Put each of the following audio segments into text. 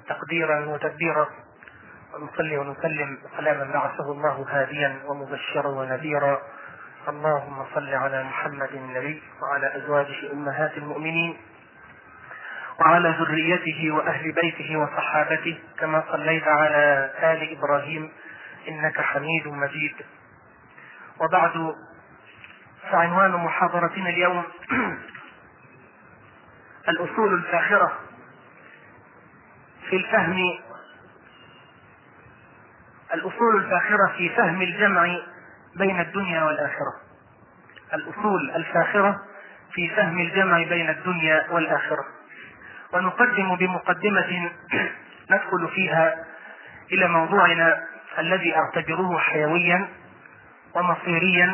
تقديرا وتدبيرا، ونصلي ونسلم سلاما بعثه الله هاديا ومبشرا ونذيرا. اللهم صل على محمد النبي وعلى أزواجه أمهات المؤمنين وعلى ذريته وأهل بيته وصحابته كما صليت على آل إبراهيم إنك حميد مجيد. وبعد، فعنوان محاضرتنا اليوم الأصول الفاخرة في فهم الجمع بين الدنيا والآخرة. الأصول الفاخرة في فهم الجمع بين الدنيا والآخرة. ونقدم بمقدمة ندخل فيها إلى موضوعنا الذي أعتبره حيويا ومصيريا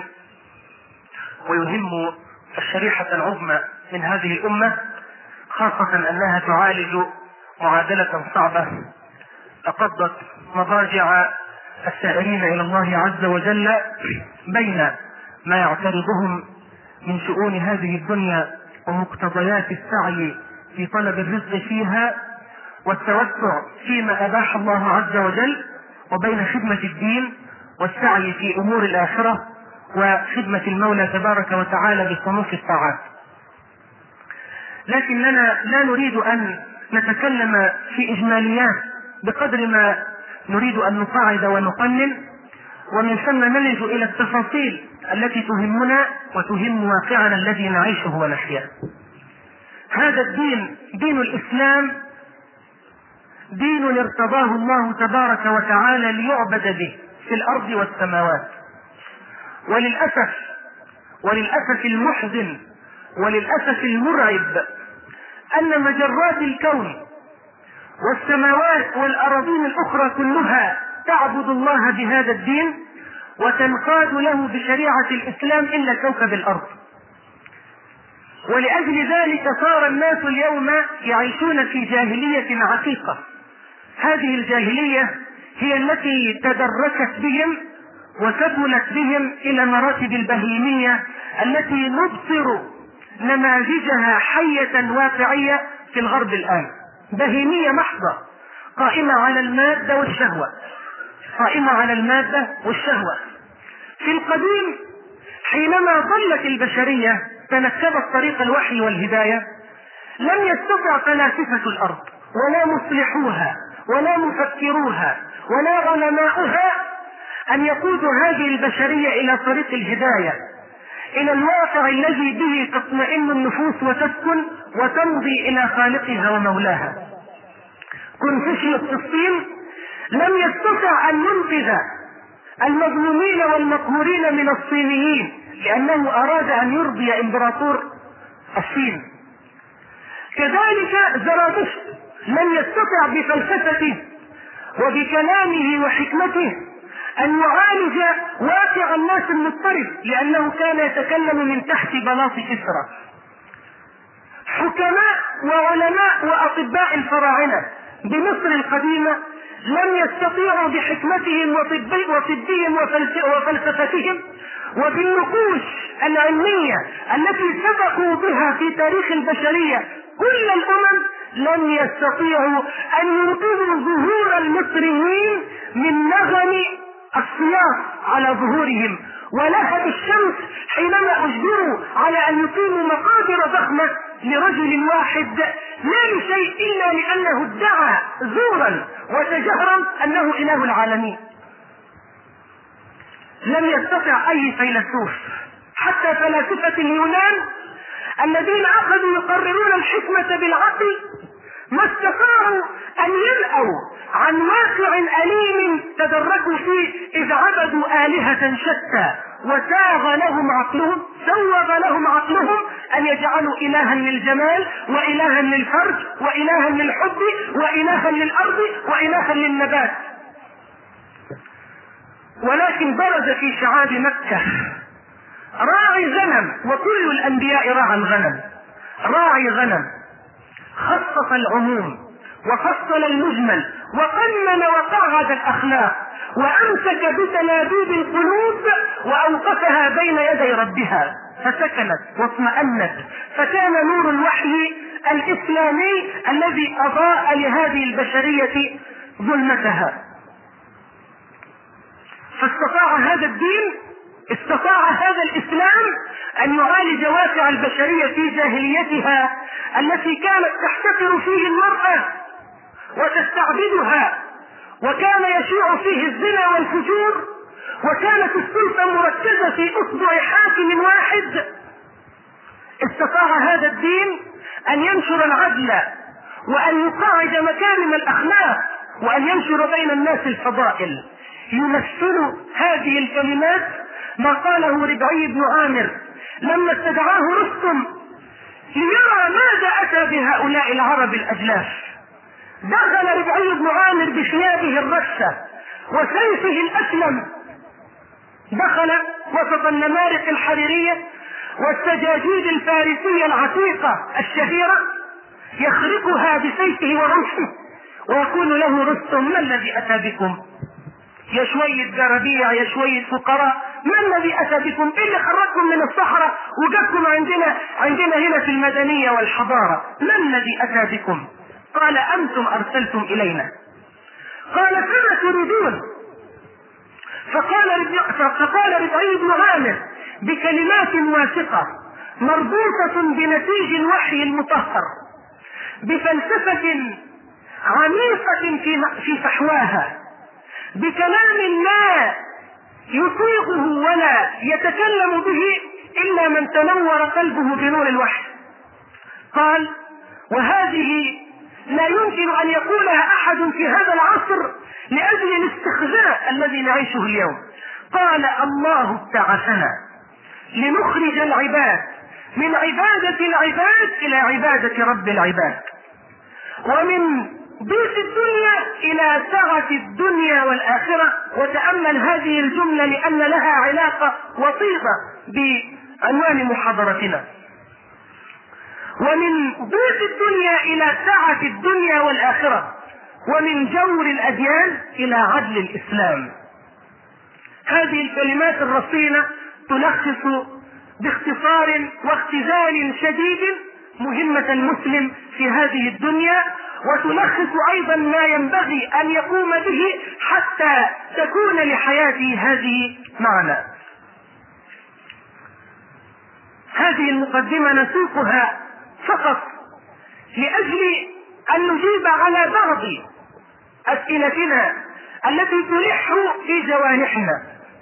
ويهم الشريحة العظمى من هذه الأمة، خاصة أنها تعالج معادلة صعبة أقضت مضاجع السائرين إلى الله عز وجل بين ما يعترضهم من شؤون هذه الدنيا ومقتضيات السعي في طلب الرزق فيها والتوسع فيما أباح الله عز وجل، وبين خدمة الدين والسعي في أمور الآخرة وخدمة المولى تبارك وتعالى بصنوف الطاعات. لكننا لا نريد أن نتكلم في إجماليات بقدر ما نريد أن نقاعد ونقنن، ومن ثم نلج إلى التفاصيل التي تهمنا وتهم واقعنا الذي نعيشه ونحياه. هذا الدين، دين الإسلام، دين ارتضاه الله تبارك وتعالى ليعبد به في الأرض والسماوات. وللأسف المحزن وللأسف المرعب أن مجرات الكون والسماوات والأراضين الأخرى كلها تعبد الله بهذا الدين وتنقاد له بشريعة الإسلام إلا كوكب الأرض. ولأجل ذلك صار الناس اليوم يعيشون في جاهلية عتيقة. هذه الجاهلية هي التي تدركت بهم وسبلت بهم إلى مراتب البهيمية التي نبصر نماذجها حية واقعية في الغرب الآن. بهيمية محضة قائمة على المادة والشهوة. في القديم حينما ضلت البشرية تنكبت طريق الوحي والهداية، لم يستطع فلاسفة الأرض ولا مصلحوها ولا مفكروها ولا علماؤها أن يقودوا هذه البشرية إلى طريق الهداية، إلى الواقع الذي به تطمئن النفوس وتسكن وتمضي إلى خالقها ومولاها. كونفوشيوس في الصين لم يستطع أن ينقذ المظلومين والمقهورين من الصينيين لأنه أراد أن يرضي إمبراطور الصين. كذلك زرادشت لم يستطع بفلسفته وبكلامه وحكمته أن يعالج واقع الناس المضطرب لأنه كان يتكلم من تحت بلاط كسرى. حكماء وعلماء وأطباء الفراعنة بمصر القديمة لم يستطيعوا بحكمتهم وطبهم وفلسفتهم وبالنقوش العلمية التي سبقوا بها في تاريخ البشرية كل الأمم، لم يستطيعوا أن ينقذوا ظهور المصريين من نغم الصياح على ظهورهم ولهب الشمس حينما أجبروا على أن يقيموا مقادر ضخمة لرجل واحد لا لشيء إلا لأنه ادعى زورا وتجهرا أنه إله العالمين. لم يستطع أي فيلسوف حتى فلاسفة اليونان الذين أخذوا يقررون الحكمة بالعقل ما استطاعوا أن يلأوا عن واقع أليم تدركوا فيه إذ عبدوا آلهة شتى وسوغ لهم عقلهم أن يجعلوا إلها للجمال وإلها للفرج وإلها للحب وإلها للأرض وإلها للنبات. ولكن برز في شعاب مكة راعي غنم، وكل الأنبياء راعى الغنم، راعي غنم خصص العموم وفصل المجمل وقنن وقعد الأخلاق وأمسك بتلابيب القلوب وأوقفها بين يدي ربها فسكنت واطمأنت، فكان نور الوحي الإسلامي الذي أضاء لهذه البشرية ظلمتها. فاستطاع هذا الدين، استطاع هذا الإسلام أن يعالج واقع البشرية في جاهليتها التي كانت تحتقر فيه المرأة وتستعبدها، وكان يشيع فيه الزنا والفجور، وكانت السلطة مركزة في أصبع حاكم واحد. استطاع هذا الدين أن ينشر العدل وأن يقاعد مكارم الأخلاق وأن ينشر بين الناس الفضائل. يمثل هذه الكلمات ما قاله ربعي بن عامر لما استدعاه رستم ليرى ماذا أتى بهؤلاء العرب الأجلاف. دخل ربعي بن عامر بثيابه الرشة وسيفه الأسلم، دخل وسط النمارق الحريرية والسجاجيد الفارسية العتيقة الشهيرة، يخرقها بسيفه ورمحه ويقول له رستم: ما الذي أتى بكم؟ يا شوية جرابيع، يا شوية فقراء، ما الذي أتى بكم؟ إيه اللي خرجكم من الصحراء وجدكم عندنا هنا في المدنية والحضارة؟ ما الذي أتى بكم؟ قال: أنتم أرسلتم إلينا. قال: كما تريدون. فقال ربعي بن عامر بكلمات واثقة مربوطة بنتيج الوحي المطهر، بفلسفة عميقة في فحواها، بكلام لا يطيقه ولا يتكلم به إلا من تنور قلبه بنور الوحي. قال: وهذه لا يمكن أن يقولها أحد في هذا العصر لأجل الاستخزاء الذي نعيشه اليوم. قال: الله ابتعثنا لنخرج العباد من عبادة العباد إلى عبادة رب العباد، ومن ضيق الدنيا إلى سعة الدنيا والآخرة. وتأمل هذه الجملة لأن لها علاقة وطيدة بعنوان محاضرتنا. ومن ضيق الدنيا إلى سعة الدنيا والآخرة، ومن جور الأديان إلى عدل الإسلام. هذه الكلمات الرصينة تلخص باختصار واختزال شديد مهمة المسلم في هذه الدنيا، وتلخص أيضا ما ينبغي أن يقوم به حتى تكون لحياته هذه معنى. هذه المقدمة نسوقها فقط لأجل أن نجيب على بعض أسئلتنا التي تلح في جوانحنا.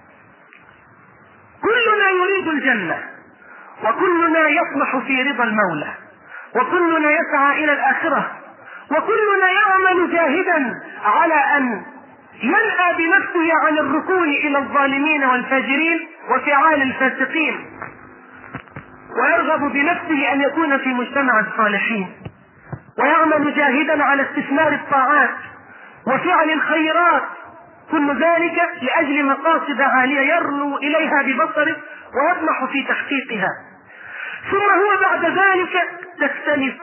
كلنا يريد الجنة، وكلنا يطمح في رضا المولى، وكلنا يسعى إلى الآخرة، وكلنا يعمل جاهدا على أن ينأى بنفسه عن الركون إلى الظالمين والفاجرين وفعال الفاسقين، ويرغب بنفسه أن يكون في مجتمع الصالحين، ويعمل جاهدا على استثمار الطاعات وفعل الخيرات، كل ذلك لأجل مقاصد عالية يرنو إليها ببصره ويطمح في تحقيقها. ثم هو بعد ذلك تختلف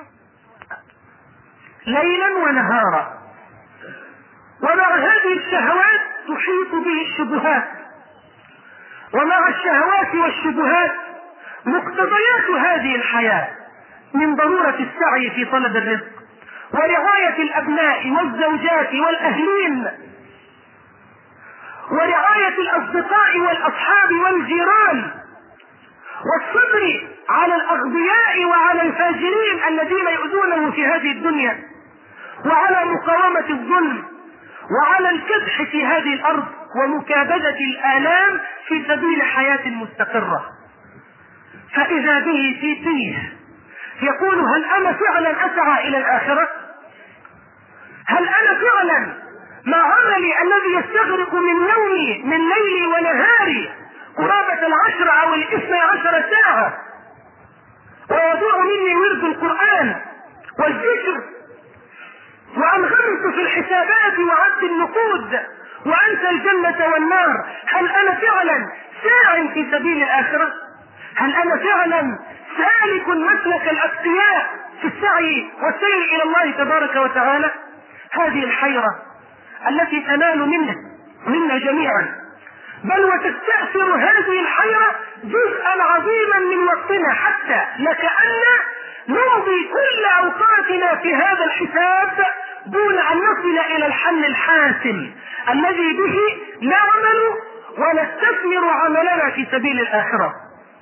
ليلا ونهارا، ومع هذه الشهوات تحيط به الشبهات، ومع الشهوات والشبهات مقتضيات هذه الحياة من ضرورة السعي في طلب الرزق ورعاية الأبناء والزوجات والأهلين ورعاية الأصدقاء والأصحاب والجيران، والصبر على الأغبياء وعلى الفاجرين الذين يؤذونه في هذه الدنيا، وعلى مقاومة الظلم، وعلى الكدح في هذه الأرض، ومكابدة الآلام في سبيل حياة مستقرة. فإذا به في تيه يقول: هل أنا فعلا أسعى إلى الآخرة؟ هل أنا فعلا مع عملي الذي يستغرق من يومي من ليلي ونهاري قرابة 10 أو 12 ساعة، ويضيع مني ورد القرآن والذكر، وأنغمس في الحسابات وعد النقود وأنسى الجنة والنار؟ هل أنا فعلا ساع في سبيل الآخرة؟ هل أنا فعلا سالك مسلك الأتقياء في السعي والسير إلى الله تبارك وتعالى؟ هذه الحيرة التي تنال منا جميعا بل وتستأثر هذه الحيرة جزءا عظيما من وقتنا، حتى لكأن نمضي كل أوقاتنا في هذا الحساب دون أن نصل إلى الحل الحاسم الذي به نعمل ونستثمر عملنا في سبيل الآخرة.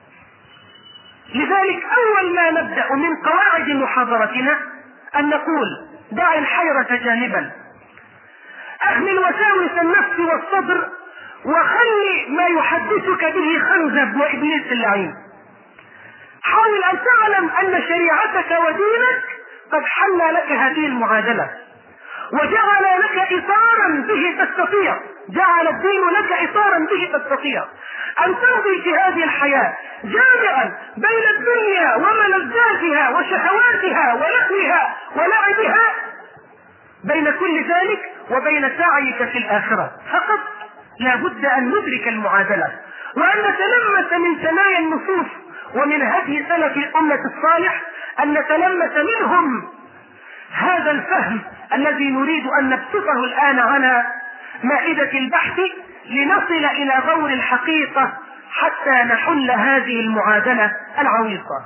لذلك أول ما نبدأ من قواعد محاضرتنا أن نقول: دع الحيرة جانبا، أهمل وساوس النفس والصدر، وخلي ما يحدثك به خنزب وإبليس اللعين. حاول أن تعلم أن شريعتك ودينك قد حل لك هذه المعادلة، وجعل لك إطارا به تستطيع، جعل الدين لك إطارا به تستطيع أن تمضي في هذه الحياة جامعا بين الدنيا وملذاتها وشهواتها ولهوها ولعبها، بين كل ذلك وبين سعيك في الآخرة. فقط لا بد أن ندرك المعادلة، وأن نتلمس من ثنايا النصوص ومن هدي سلف الأمة الصالح، أن نتلمس منهم هذا الفهم الذي نريد أن نبسطه الآن على مائدة البحث لنصل إلى غور الحقيقة حتى نحل هذه المعادلة العويصة.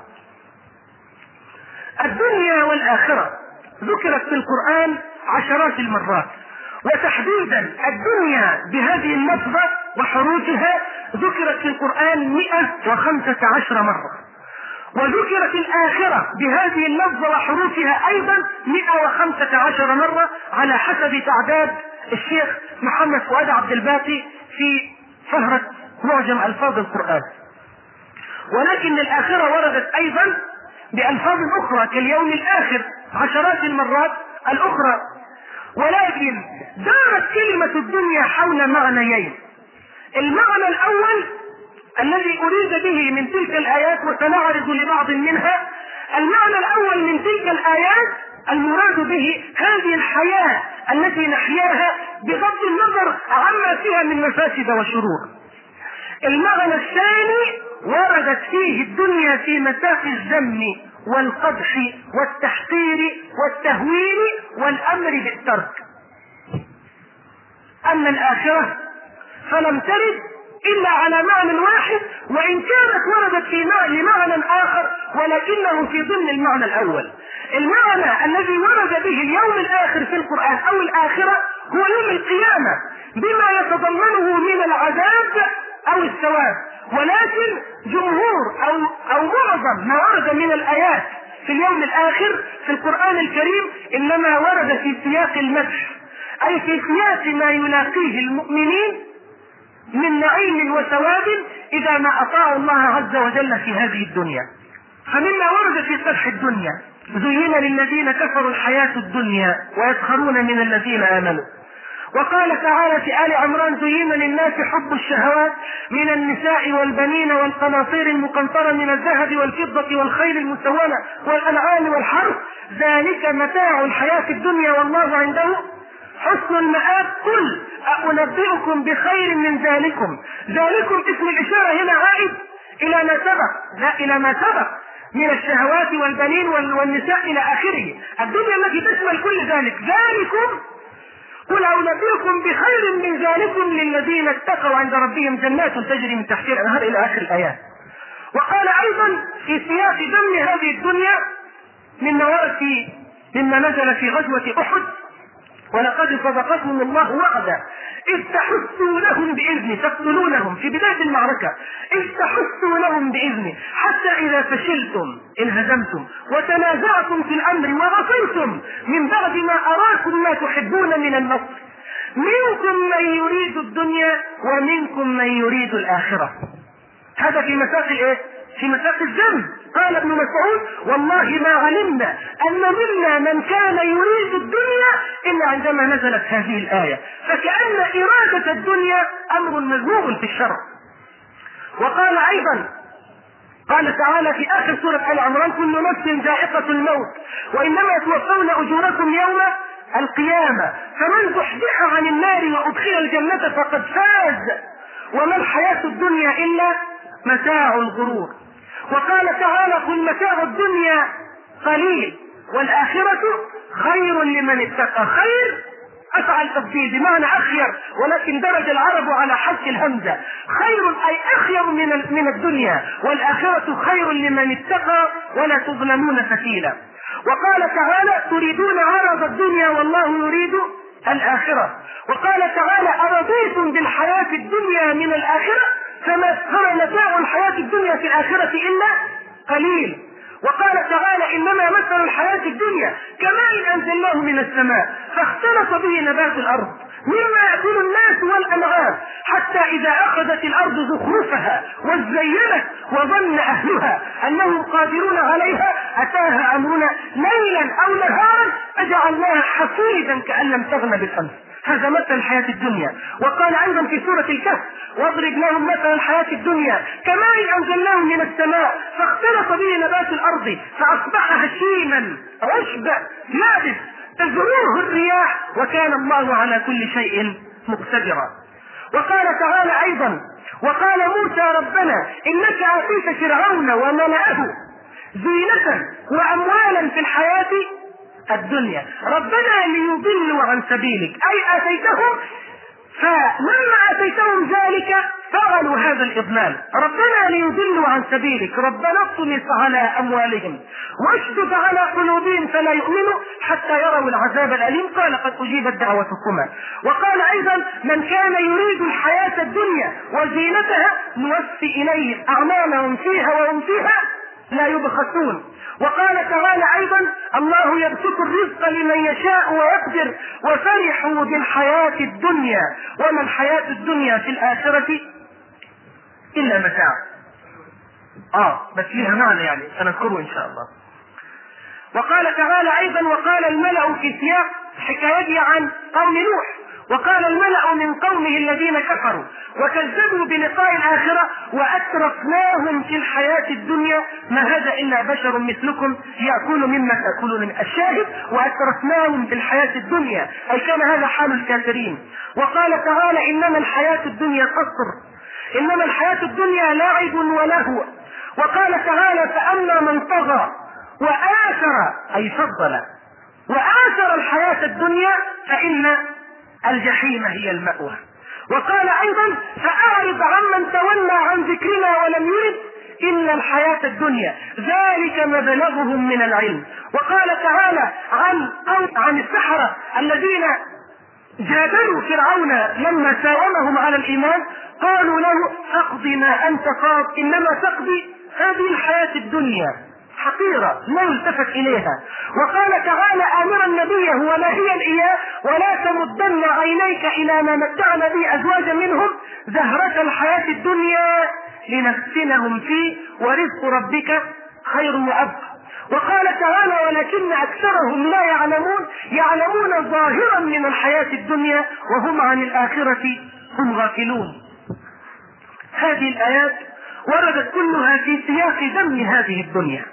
الدنيا والآخرة ذكرت في القرآن عشرات المرات، وتحديدا الدنيا بهذه اللفظة وحروفها ذكرت في القرآن 115 مرة، وذكرت الآخرة بهذه اللفظة وحروفها أيضا 115 مرة على حسب تعداد الشيخ محمد فؤاد عبد الباقي في فهرة معجم ألفاظ القرآن. ولكن الآخرة وردت أيضا بألفاظ أخرى كاليوم الآخر عشرات المرات الأخرى. ولكن دارت كلمة الدنيا حول معنيين: المعنى الأول الذي أريد به من تلك الآيات وسنعرض لبعض منها، المعنى الأول من تلك الآيات المراد به هذه الحياة التي نحياها بغض النظر عما فيها من مفاسد وشرور. المعنى الثاني وردت فيه الدنيا في مساق الذم والقدح والتحقير والتهويل والأمر بالترك. أما الآخرة فلم ترد إلا على معنى واحد، وإن كانت وردت في معنى آخر ولكنه في ضمن المعنى الأول. المعنى الذي ورد به اليوم الآخر في القرآن أو الآخرة هو يوم القيامة بما يتضمنه من العذاب أو الثواب، ولكن جمهور أو معظم ما ورد من الآيات في اليوم الآخر في القرآن الكريم إنما ورد في سياق المدح، أي في سياق ما يلاقيه المؤمنين من نعيم وثواب إذا ما أطاعوا الله عز وجل في هذه الدنيا. فمما ورد في سفح الدنيا: زين للذين كفروا الحياة الدنيا ويسخرون من الذين آمنوا. وقال تعالى في آل عمران: زين للناس حب الشهوات من النساء والبنين والقناطير المقنطرة من الذهب والفضة والخيل المسومة والأنعام والحرث، ذلك متاع الحياة الدنيا والله عنده حسن المآب. قل أنبئكم بخير من ذلكم. ذلكم اسم الإشارة هنا عائد إلى ما سبق، لا إلى ما سبق من الشهوات والبنين والنساء إلى آخره، الدنيا التي تشمل كل ذلك. ذلكم قل أنبئكم بخير من ذلكم للذين اتقوا عند ربهم جنات تجري من تحتها الأنهار إلى آخر الآيات. وقال أيضا في سياق ذم هذه الدنيا مما نزل في غزوة أحد: ولقد صدقكم الله وعدا إذ تحسونهم بإذنه، تقتلونهم في بداية المعركة، إذ تحسونهم بإذنه حتى إذا فشلتم انهزمتم وتنازعتم في الأمر وعصيتم من بعد ما أراكم ما تحبون من النصر، منكم من يريد الدنيا ومنكم من يريد الآخرة. هذا في مساق الايه؟ في مساق الذم. قال ابن مسعود: والله ما علمنا أن منا من كان يريد الدنيا إلا عندما نزلت هذه الآية، فكأن إرادة الدنيا أمر مذموم في الشرع. وقال أيضا، قال تعالى في آخر سورة آل عمران: كل نفس ذائقة الموت وإنما توفون أجوركم يوم القيامة فمن زحزح عن النار وأدخل الجنة فقد فاز وما الحياة الدنيا إلا متاع الغرور. وقال تعالى: قل متاع الدنيا قليل والآخرة خير لمن اتقى. خير أفعل تفضيل بمعنى أخير، ولكن درج العرب على حذف الهمزة. خير أي أخير من الدنيا، والآخرة خير لمن اتقى ولا تظلمون فتيلا. وقال تعالى تريدون عرض الدنيا والله يريد الآخرة. وقال تعالى أرضيتم بالحياة الدنيا من الآخرة فما متاع الحياة الدنيا في الآخرة إلا قليل. وقال تعالى إنما مثل الحياة الدنيا كماء أنزلناه من السماء فاختلط به نبات الأرض مما يأكل الناس والأنعام حتى إذا أخذت الأرض زخرفها وزينت وظن أهلها أنهم قادرون عليها أتاها أمرنا ليلا أو نهارا فجعلناها حصيدا كأن لم تغن بالأمس. هذا مثل الحياة الدنيا. وقال أيضا في سورة الكهف واضرب لهم مثل الحياة الدنيا كماء أنزلناه من السماء فاختلط به نبات الأرض فأصبح هشيما رشبا يابس تزروه الرياح وكان الله على كل شيء مقتدرا. وقال تعالى أيضا وقال موسى ربنا إنك آتيت فرعون وملأه زينة وأموالا في الحياة الدنيا ربنا ليضلوا عن سبيلك أي آتيتهم، فلما آتيتهم ذلك فعلوا هذا الإضلال. ربنا ليضلوا عن سبيلك ربنا اطمس على أموالهم واشدد على قلوبهم فلا يؤمنوا حتى يروا العذاب الأليم قال قد أجيبت دعوتكما. وقال أيضا من كان يريد الحياة الدنيا وزينتها نوفي إليهم أعمالهم فيها وهم فيها لا يبخسون. وقال تعالى أيضا الله يبسط الرزق لمن يشاء ويقدر وفرحوا بالحياة الدنيا وما الحياة الدنيا في الآخرة إلا متاع. بس لها معنى يعني سنذكره إن شاء الله. وقال تعالى أيضا وقال الملأ في سياق حكايته عن قوم نوح وقال الملأ من قومه الذين كفروا وكذبوا بلقاء الآخرة وأترفناهم في الحياة الدنيا ما هذا إلا بشر مثلكم يأكل مما تأكلون من الشاهد وأترفناهم في الحياة الدنيا أي كان هذا حال الكافرين. وقال تعالى إنما الحياة الدنيا قصر إنما الحياة الدنيا لعب ولهو. وقال تعالى فأما من طغى وآثر أي فضل وآثر الحياة الدنيا فإن الجحيم هي المأوى. وقال أيضا فأعرض عمن تولى عن ذكرنا ولم يرد إلا الحياة الدنيا ذلك مبلغهم من العلم. وقال تعالى عن السحرة الذين جادلوا فرعون لما ساومهم على الإيمان قالوا له اقض ما أنت قاض إنما تقضي هذه الحياة الدنيا حقيرة لا يلتفت إليها. وقال تعالى آمرا نبيه وناهيا إياه ولا تمدن عينيك إلى ما متعنا به أزواجا منهم زهرة الحياة الدنيا لنفتنهم فيه ورزق ربك خير وأبقى. وقال تعالى ولكن أكثرهم لا يعلمون ظاهرا من الحياة الدنيا وهم عن الآخرة هم غافلون. هذه الآيات وردت كلها في سياق ذم هذه الدنيا،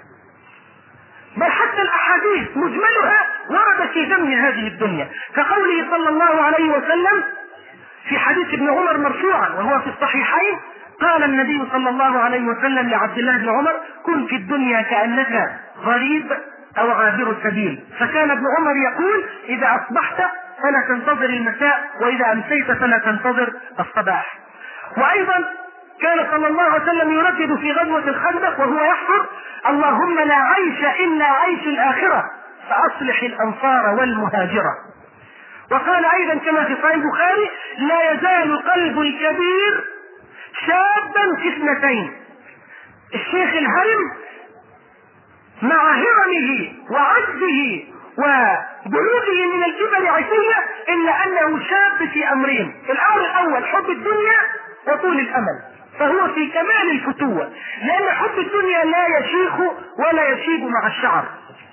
بل حتى الأحاديث مجملها وردت في ذم هذه الدنيا كقوله صلى الله عليه وسلم في حديث ابن عمر مرفوعا وهو في الصحيحين قال النبي صلى الله عليه وسلم لعبد الله بن عمر كن في الدنيا كأنك غريب أو عابر السبيل. فكان ابن عمر يقول إذا أصبحت فلا تنتظر المساء وإذا أمسيت فلا تنتظر الصباح. وأيضا كان صلى الله عليه وسلم يردد في غزوة الخندق وهو يحفر اللهم لا عيش إلا عيش الآخرة فأصلح الأنصار والمهاجرة. وقال أيضا كما في صحيح البخاري لا يزال قلب الكبير شابا في اثنتين الشيخ الهرم مع هرمه وعجزه وبلوغه من الكبر عتية إلا أنه شاب في أمرين الأمر الأول حب الدنيا وطول الأمل فهو في كمال الفتوة لأن حب الدنيا لا يشيخ ولا يشيب مع الشعر.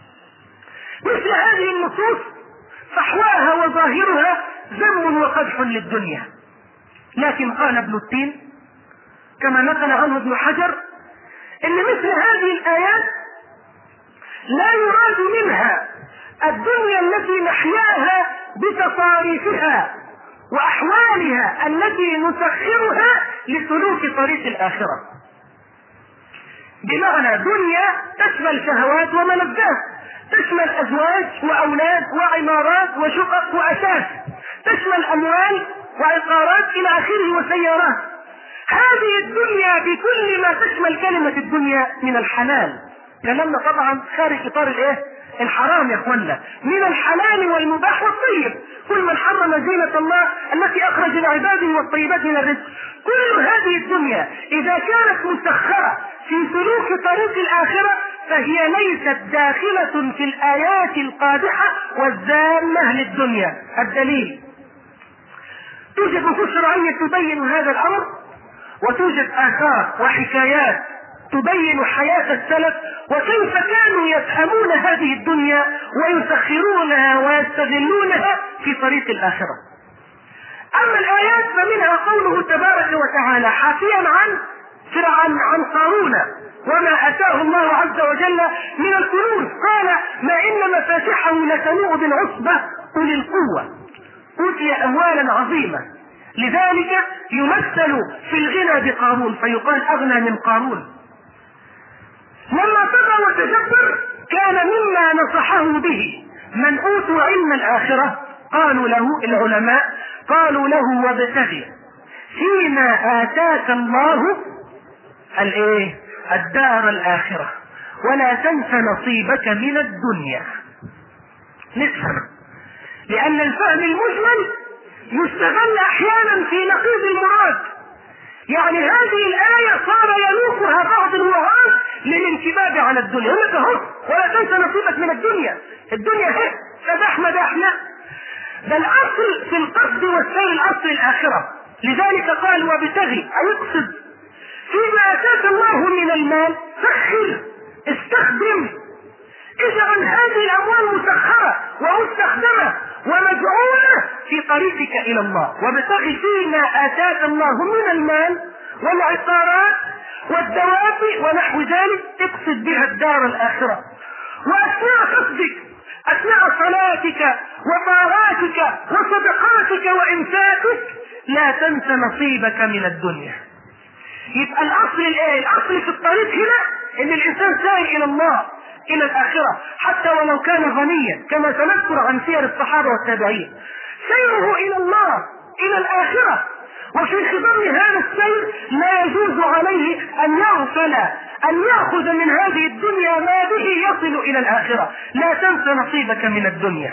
مثل هذه النصوص فحواها وظاهرها ذم وقدح للدنيا. لكن قال ابن التين كما نقل عنه ابن حجر ان مثل هذه الآيات لا يراد منها الدنيا التي نحياها بتصاريفها وأحوالها التي نسخرها لسلوك طريق الآخرة، بمعنى دنيا تشمل شهوات وملذات تشمل أزواج وأولاد وعمارات وشقق وأساس وعقارات إلى آخره وسيارات. هذه الدنيا بكل ما تشمل كلمة الدنيا من الحلال، كلامنا طبعا خارج إطار الحرام يا اخوانا، من الحلال والمباح والطيب. كل من حرم زينة الله التي أخرج لعباده والطيبات من الرزق. كل هذه الدنيا إذا كانت مسخرة في سلوك طريق الآخرة فهي ليست داخلة في الآيات القادحة والذامة للدنيا. الدليل: توجد نصوص شرعية تبين هذا الأمر، وتوجد آثار وحكايات تبين حياة السلف وكيف كانوا يفهمون هذه الدنيا ويسخرونها ويستغلونها في طريق الآخرة. أما الآيات فمنها قوله تبارك وتعالى حافيا عن قارون وما أتاه الله عز وجل من الكنوز، قال: ما إن مفاتحه لتنوء بالعصبة أولي القوة، أوتي أموالا عظيمة. لذلك يمثل في الغنى بقارون فيقال أغنى من قارون. لما طغى وتجبر كان مما نصحه به من أوتوا علم الآخرة قالوا له العلماء وابتغي فيما آتاك الله الدار الآخرة ولا تنس نصيبك من الدنيا. نفهم، لأن الفهم المجمل يستغل أحيانا في نقيض المراد. يعني هذه الآية صار يلوكها بعض الوعاظ للانكباب على الدنيا، هناك هو ولا تنس نصيبك من الدنيا. الدنيا هي مدحنا بل أصل في القصد والسير الأصل الآخرة. لذلك قال وابتغي، أي اقصد فيما آتاك الله من المال، سخر، استخدم، اجعل هذه الأموال مسخرة ومستخدمة ومجعولة في طريقك إلى الله. وابتغي فيما آتاك الله من المال والعقارات والدواب ونحو ذلك، اقصد بها الدار الآخرة. وأثناء قصدك، أثناء صلاتك وطاعاتك وصدقاتك وإنفاقك لا تنس نصيبك من الدنيا. يبقى الأصل في الطريق هنا إن الإنسان سائر إلى الله، إلى الآخرة، حتى ولو كان غنيا، كما سنذكر عن سير الصحابة والتابعين. سيره إلى الله، إلى الآخرة، وفي خضم هذا السير لا يجوز عليه أن يغفل، أن يأخذ من هذه الدنيا ما به يصل إلى الآخرة. لا تنس نصيبك من الدنيا.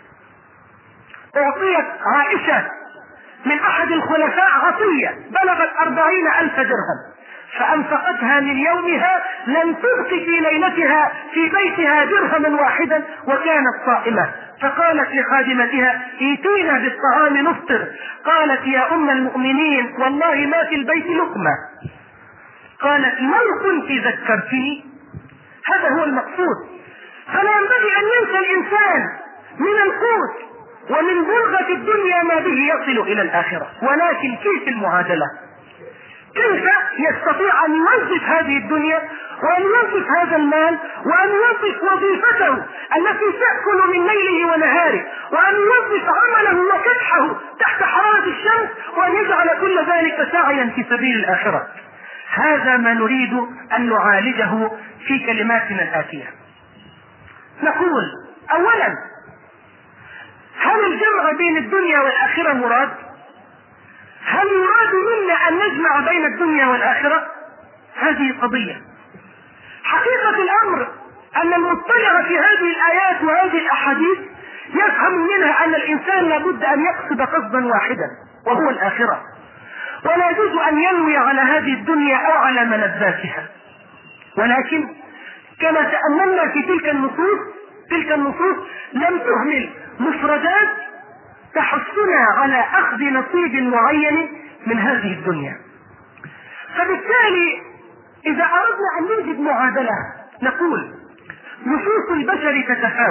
أعطيت عائشة من أحد الخلفاء عطية بلغت 40,000 درهم، فأنفقتها من يومها، لم تبق في ليلتها في بيتها درهما واحدا، وكانت صائمة. فقالت لخادمتها: ائتينا بالطعام نفطر. قالت: يا أم المؤمنين والله ما في البيت لقمة. قالت: لو كنت ذكرتني. هذا هو المقصود. فلا ينبغي أن ينسى الإنسان من القوت ومن بلغة الدنيا ما به يصل إلى الآخرة. ولكن كيف المعادلة؟ كيف يستطيع أن يوظف هذه الدنيا وأن يوظف هذا المال وأن يوظف وظيفته التي تأكل من ليله ونهاره، وأن يوظف عمله وكدحه تحت حرارة الشمس، وأن يجعل كل ذلك سعيا في سبيل الآخرة؟ هذا ما نريد أن نعالجه في كلماتنا الآتية. نقول: أولا، هل الجمع بين الدنيا والآخرة مراد؟ هل يراد منا أن نجمع بين الدنيا والآخرة؟ هذه قضية. حقيقة الأمر أن المطلع في هذه الآيات وهذه الأحاديث يفهم منها أن الإنسان لابد أن يقصد قصدا واحدا وهو الآخرة، ولا يجوز أن ينوي على هذه الدنيا أو على ملذاتها. ولكن كما تأملنا في تلك النصوص لم تهمل مفردات تحثنا على أخذ نصيب معين من هذه الدنيا. فبالتالي إذا أردنا أن نوجد معادلة نقول: نفوس البشر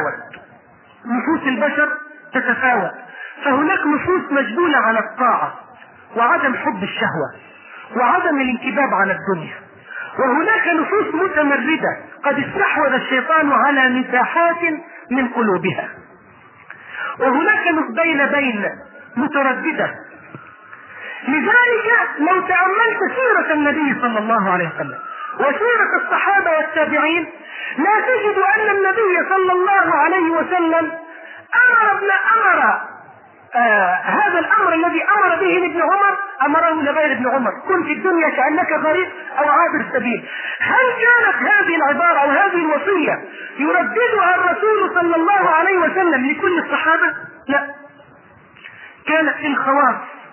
تتفاوت، فهناك نفوس مجبولة على الطاعة وعدم حب الشهوة وعدم الانكباب على الدنيا، وهناك نفوس متمردة قد استحوذ الشيطان على مساحات من قلوبها، وهناك بين مترددة. لذلك لو تأملت سيرة النبي صلى الله عليه وسلم وسيرة الصحابة والتابعين لا تجد أن النبي صلى الله عليه وسلم أمر هذا هذا الامر الذي امر به ابن عمر امره لغير ابن عمر: كن في الدنيا كانك غريب او عابر السبيل. هل كانت هذه العباره او هذه الوصيه يرددها الرسول صلى الله عليه وسلم لكل الصحابه؟ لا، كانت للخواص.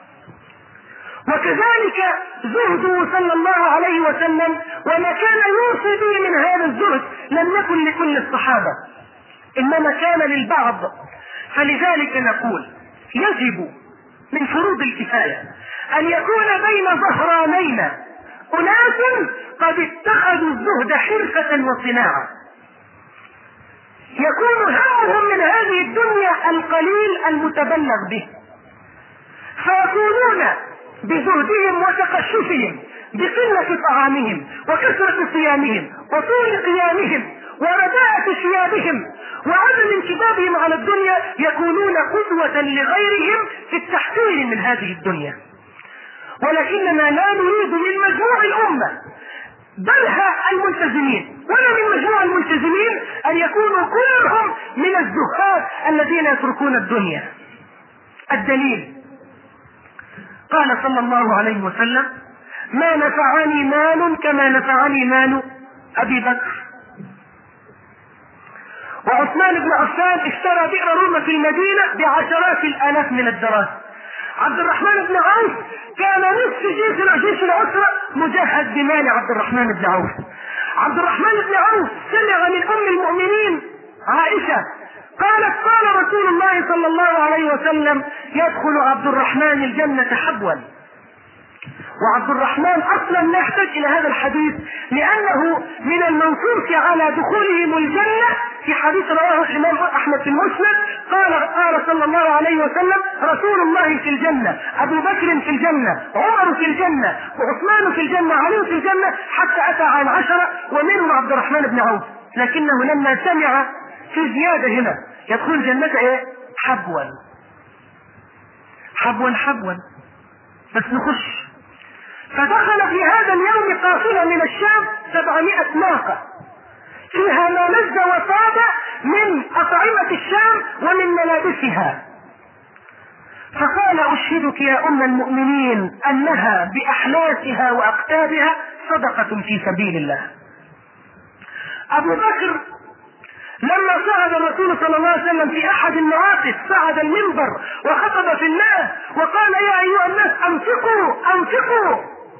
وكذلك زهده صلى الله عليه وسلم وما كان يوصي به من هذا الزهد لم يكن لكل الصحابه، انما كان للبعض. فلذلك نقول يجب من فروض الكفايه ان يكون بين ظهرانين اناس قد اتخذوا الزهد حرفه وصناعه، يكون همهم من هذه الدنيا القليل المتبلغ به، فيكونون بزهدهم وتقشفهم بقلة طعامهم وكثرة صيامهم وطول قيامهم ورداءة ثيابهم وعدم انكبابهم على الدنيا يكونون قدوة لغيرهم في التحذير من هذه الدنيا. ولكننا لا نريد من مجموع الأمة بل الملتزمين ولا من مجموع الملتزمين أن يكونوا كلهم من الزهاد الذين يتركون الدنيا. الدليل قال صلى الله عليه وسلم: ما نفعني مال كما نفعني مال أبي بكر. وعثمان بن عفان اشترى بئر روما في المدينة بعشرات الآلاف من الدراهم. عبد الرحمن بن عوف كان نصف جيش العسرة مجهز بمال عبد الرحمن بن عوف. عبد الرحمن بن عوف سمع من أم المؤمنين عائشة قالت: قال رسول الله صلى الله عليه وسلم: يدخل عبد الرحمن الجنة حبوا. وعبد الرحمن اصلا لا يحتاج الى هذا الحديث لانه من المنصوص على دخولهم الجنة في حديث رواه الامام احمد في المسند قال صلى الله عليه وسلم: رسول الله في الجنة، ابو بكر في الجنة، عمر في الجنة، وعثمان في الجنة، علي في الجنة، حتى اتى عن 10 ومنهم عبد الرحمن بن عوف. لكنه لما سمع في زيادة هنا يدخل الجنة حبوا بس نخش. فدخل في هذا اليوم قافلة من الشام 700 ناقة فيها ما لذ وطاب من أطعمة الشام ومن ملابسها. فقال: أشهدك يا أم المؤمنين أنها بأحلاسها وأقتابها صدقة في سبيل الله. أبو بكر لما صعد الرسول صلى الله عليه وسلم في احد المواقف صعد المنبر وخطب في الناس وقال: يا ايها الناس انفقوا.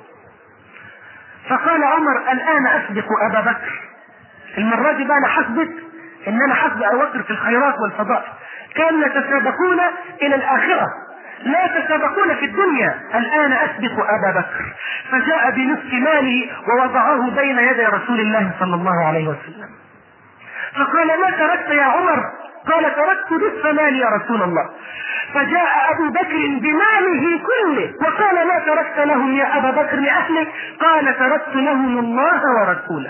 فقال عمر: الان اسبق ابا بكر، المرة دي بقى انا حسبت ان انا حسب ابو بكر في الخيرات والفضائل. كانوا يتسابقون الى الاخرة لا يتسابقون في الدنيا. الان اسبق ابا بكر. فجاء بنصف ماله ووضعه بين يدي رسول الله صلى الله عليه وسلم. فقال: ما تركت يا عمر؟ قال: تركت نصف مالي يا رسول الله. فجاء ابو بكر بماله كله وقال: ما تركت لهم يا ابا بكر لاهلك؟ قال: تركت لهم الله ورسوله.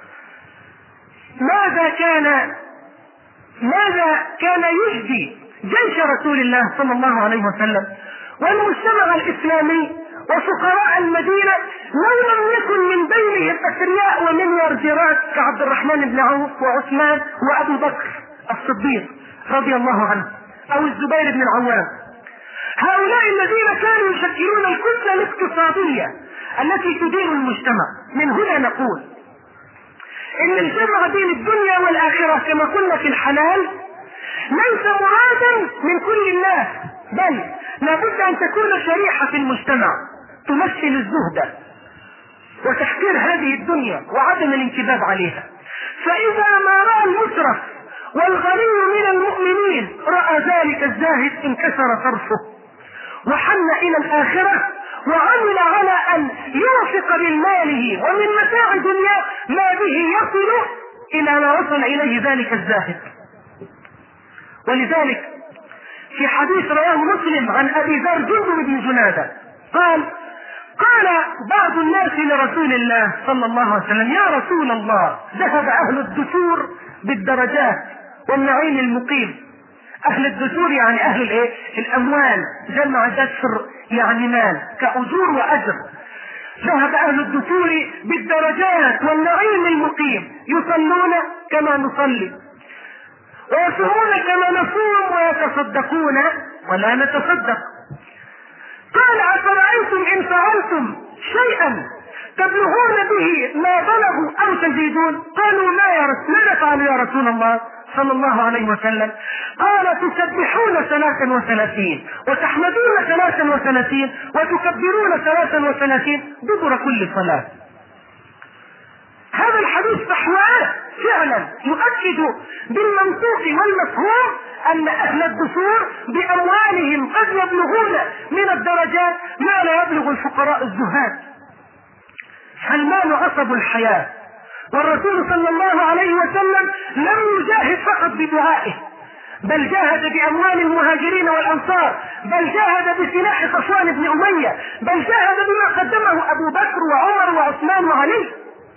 ماذا كان يجدي جيش رسول الله صلى الله عليه وسلم والمجتمع الاسلامي وفقراء المدينة لو لم يكن من بينهم اثرياء ومليارديرات كعبد الرحمن بن عوف وعثمان وابو بكر الصديق رضي الله عنه او الزبير بن العوام. هؤلاء الذين كانوا يشكلون الكتلة الاقتصادية التي تدير المجتمع. من هنا نقول ان الجمع بين الدنيا والاخرة كما قلنا في الحلال ليس مرادا من كل الناس، بل لابد ان تكون شريحة في المجتمع تمثل الزهد وتحقير هذه الدنيا وعدم الانكباب عليها. فاذا ما رأى المسرف والغني من المؤمنين رأى ذلك الزاهد انكسر طرفه وحن الى الاخرة وعمل على ان ينفق من ماله ومن متاع الدنيا ما به يصل الى ما وصل اليه ذلك الزاهد. ولذلك في حديث رواه مسلم عن ابي ذر جندب بن جنادة قال بعض الناس لرسول الله صلى الله عليه وسلم: يا رسول الله، ذهب اهل الدثور بالدرجات والنعيم المقيم. اهل الدثور يعني اهل الاموال، جمع دثر يعني مال كاجور واجر. ذهب اهل الدثور بالدرجات والنعيم المقيم، يصلون كما نصلي ويصومون كما نصوم ويتصدقون ولا نتصدق. قال أفرأيتم إن فعلتم شيئا تبلغون به ما بلغوا أو تزيدون؟ قالوا لا نفعل يا رسول الله صلى الله عليه وسلم. قال تسبحون 33 وتحمدون 33 وتكبرون 33 دبر كل صلاة. هذا الحديث صحواه فعلا يؤكد بالمنطوق والمفهوم أن أهل الدثور بأموالهم قد يبلغون من الدرجات ما لا يبلغ الفقراء الزهاد. فالمال عصب الحياة، والرسول صلى الله عليه وسلم لم يجاهد فقط بدعائه، بل جاهد بأموال المهاجرين والأنصار، بل جاهد بسلاح صفوان بن أمية، بل جاهد بما قدمه أبو بكر وعمر وعثمان وعلي.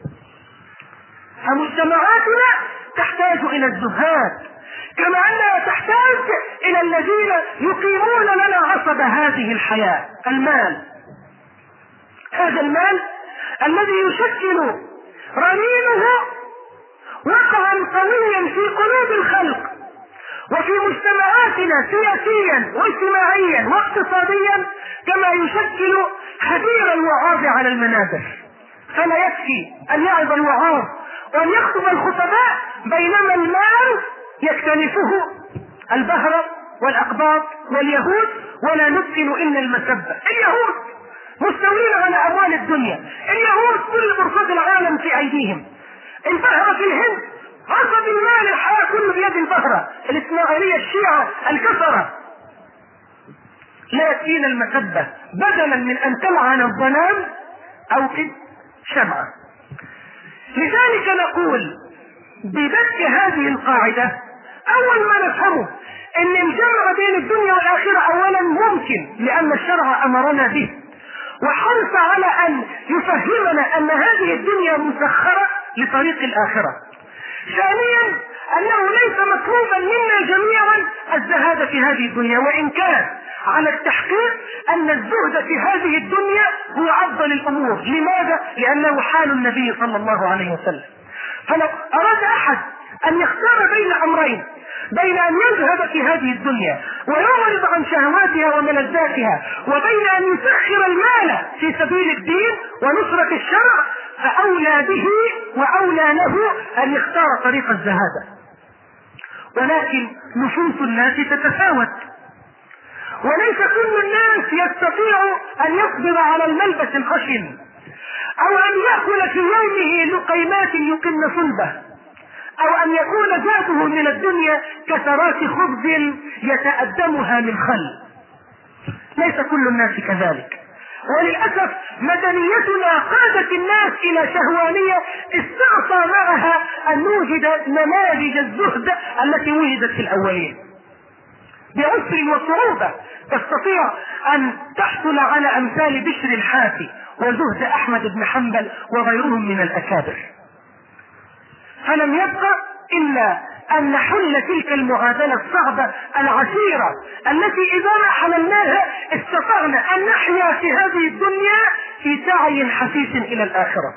فمجتمعاتنا تحتاج إلى الزهاد، كما أنها تحتاج إلى الذين يقيمون لنا عصب هذه الحياة. المال، هذا المال الذي يشكل رنينه وقعا قويا في قلوب الخلق وفي مجتمعاتنا سياسيا واجتماعيا واقتصاديا، كما يشكل حذير الوعاظ على المنابر. فلا يكفي أن يعظ الوعاظ وأن يخطب الخطباء بينما المال يكتنفه البهرة والأقباط واليهود، ولا نسكن إلا المسبة. اليهود مستولين على أموال الدنيا، اليهود كل مرصد العالم في أيديهم. البهرة في الهند عصب المال، الحياة كله بيد البهرة الإسماعيلية الشيعة الكفرة. لا يكفينا المسبة بدلا من أن تلعن الظلام أو شمعة. لذلك نقول بذكر هذه القاعدة أول ما نفهمه أن الجمع بين الدنيا والآخرة أولا ممكن لأن الشرع أمرنا به، وحرص على أن يفهمنا أن هذه الدنيا مسخرة لطريق الآخرة. ثانيا أنه ليس مطلوبا منا جميعا الزهاد في هذه الدنيا، وإن كان على التحقيق أن الزهد في هذه الدنيا هو أفضل الأمور. لماذا؟ لأنه حال النبي صلى الله عليه وسلم. فلو أراد أحد أن يختار بين أمرين، بين أن يزهد في هذه الدنيا ويعرض عن شهواتها وملذاتها، وبين أن يسخر المال في سبيل الدين ونصرة الشرع، فأولى به وأولى له أن يختار طريق الزهادة. ولكن نفوس الناس تتفاوت، وليس كل الناس يستطيع أن يصبر على الملبس الخشن أو أن يأكل في يومه لقيمات يقن صلبه، أو أن يكون زاده من الدنيا كثرات خبز يتأدمها من خل. ليس كل الناس كذلك، وللأسف مدنيتنا قادت الناس إلى شهوانية استعصى معها أن نوجد نماذج الزهد التي وجدت في الأولين. بعسر وصعوبة تستطيع أن تحصل على أمثال بشر الحافي وزهد أحمد بن حنبل وغيرهم من الأكابر. فلم يبقى إلا أن نحل تلك المعادلة الصعبة العسيرة التي إذا ما حللناها استطعنا أن نحيا في هذه الدنيا في سعي حثيث إلى الآخرة.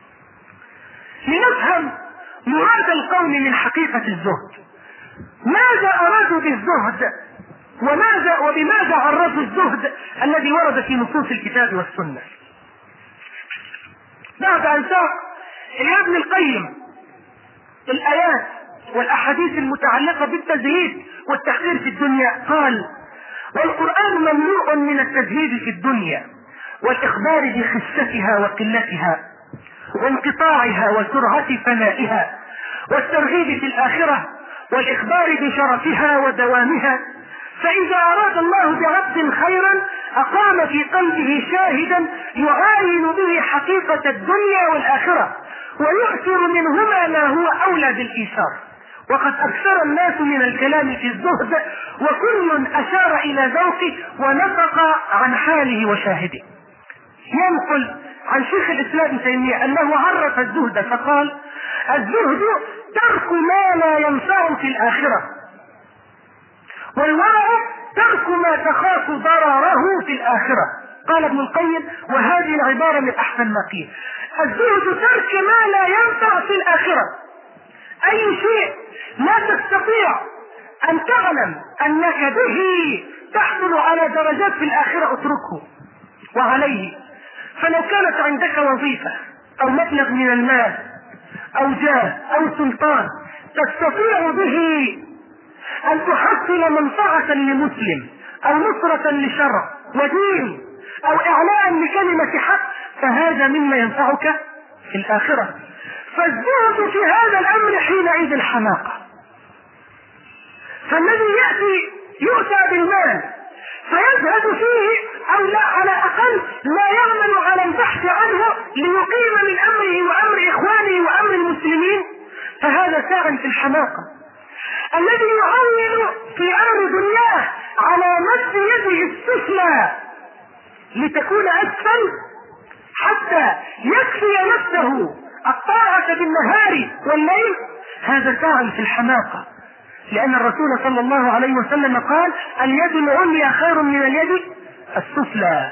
لنفهم مراد القوم من حقيقة الزهد، ماذا أرادوا بالزهد وبماذا عرفوا الزهد الذي ورد في نصوص الكتاب والسنة. بعد أن ساق ابن القيم الآيات والأحاديث المتعلقة بالتزهيد والتحقير في الدنيا، قال: والقرآن مملوء من التزهيد في الدنيا والإخبار بخستها وقلتها وانقطاعها وسرعة فنائها، والترغيب في الآخرة والإخبار بشرفها ودوامها. فإذا أراد الله بعبد خيرا أقام في قلبه شاهدا يعاين به حقيقة الدنيا والآخرة، ويؤثر منهما ما هو أولى بالإيثار. وقد أكثر الناس من الكلام في الزهد، وكل أشار إلى ذوقه ونطق عن حاله وشاهده. ينقل عن شيخ الإسلام ابن تيمية أنه عرف الزهد فقال: الزهد ترك ما لا ينفع في الآخرة، والورع ترك ما تخاف ضرره في الآخرة. قال ابن القيم، وهذه العبارة من أحسن ما قيل: الزهد ترك ما لا ينفع في الآخرة. أي شيء لا تستطيع أن تعلم أنك به تحصل على درجات في الآخرة اتركه. وعليه فلو كانت عندك وظيفة أو مبلغ من المال أو جاه أو سلطان تستطيع به أن تحصل منفعة لمسلم أو نصرة لشرع ودين أو إعلاء لكلمة حق، فهذا مما ينفعك في الآخرة. فالزهد في هذا الأمر حينئذ الحماقة. فالذي يؤتى بالمال فيزهد فيه أو لا على أقل لا يعمل على البحث عنه ليقيم من أمره وأمر إخوانه وأمر المسلمين، فهذا ساع في الحماقة. الذي يعول في أمر دنياه على مد يده السفلى لتكون أسفل حتى يكفي نفسه الطاعة بالنهار والليل، هذا ساع في الحماقة. لأن الرسول صلى الله عليه وسلم قال: اليد العليا خير من اليد السفلى.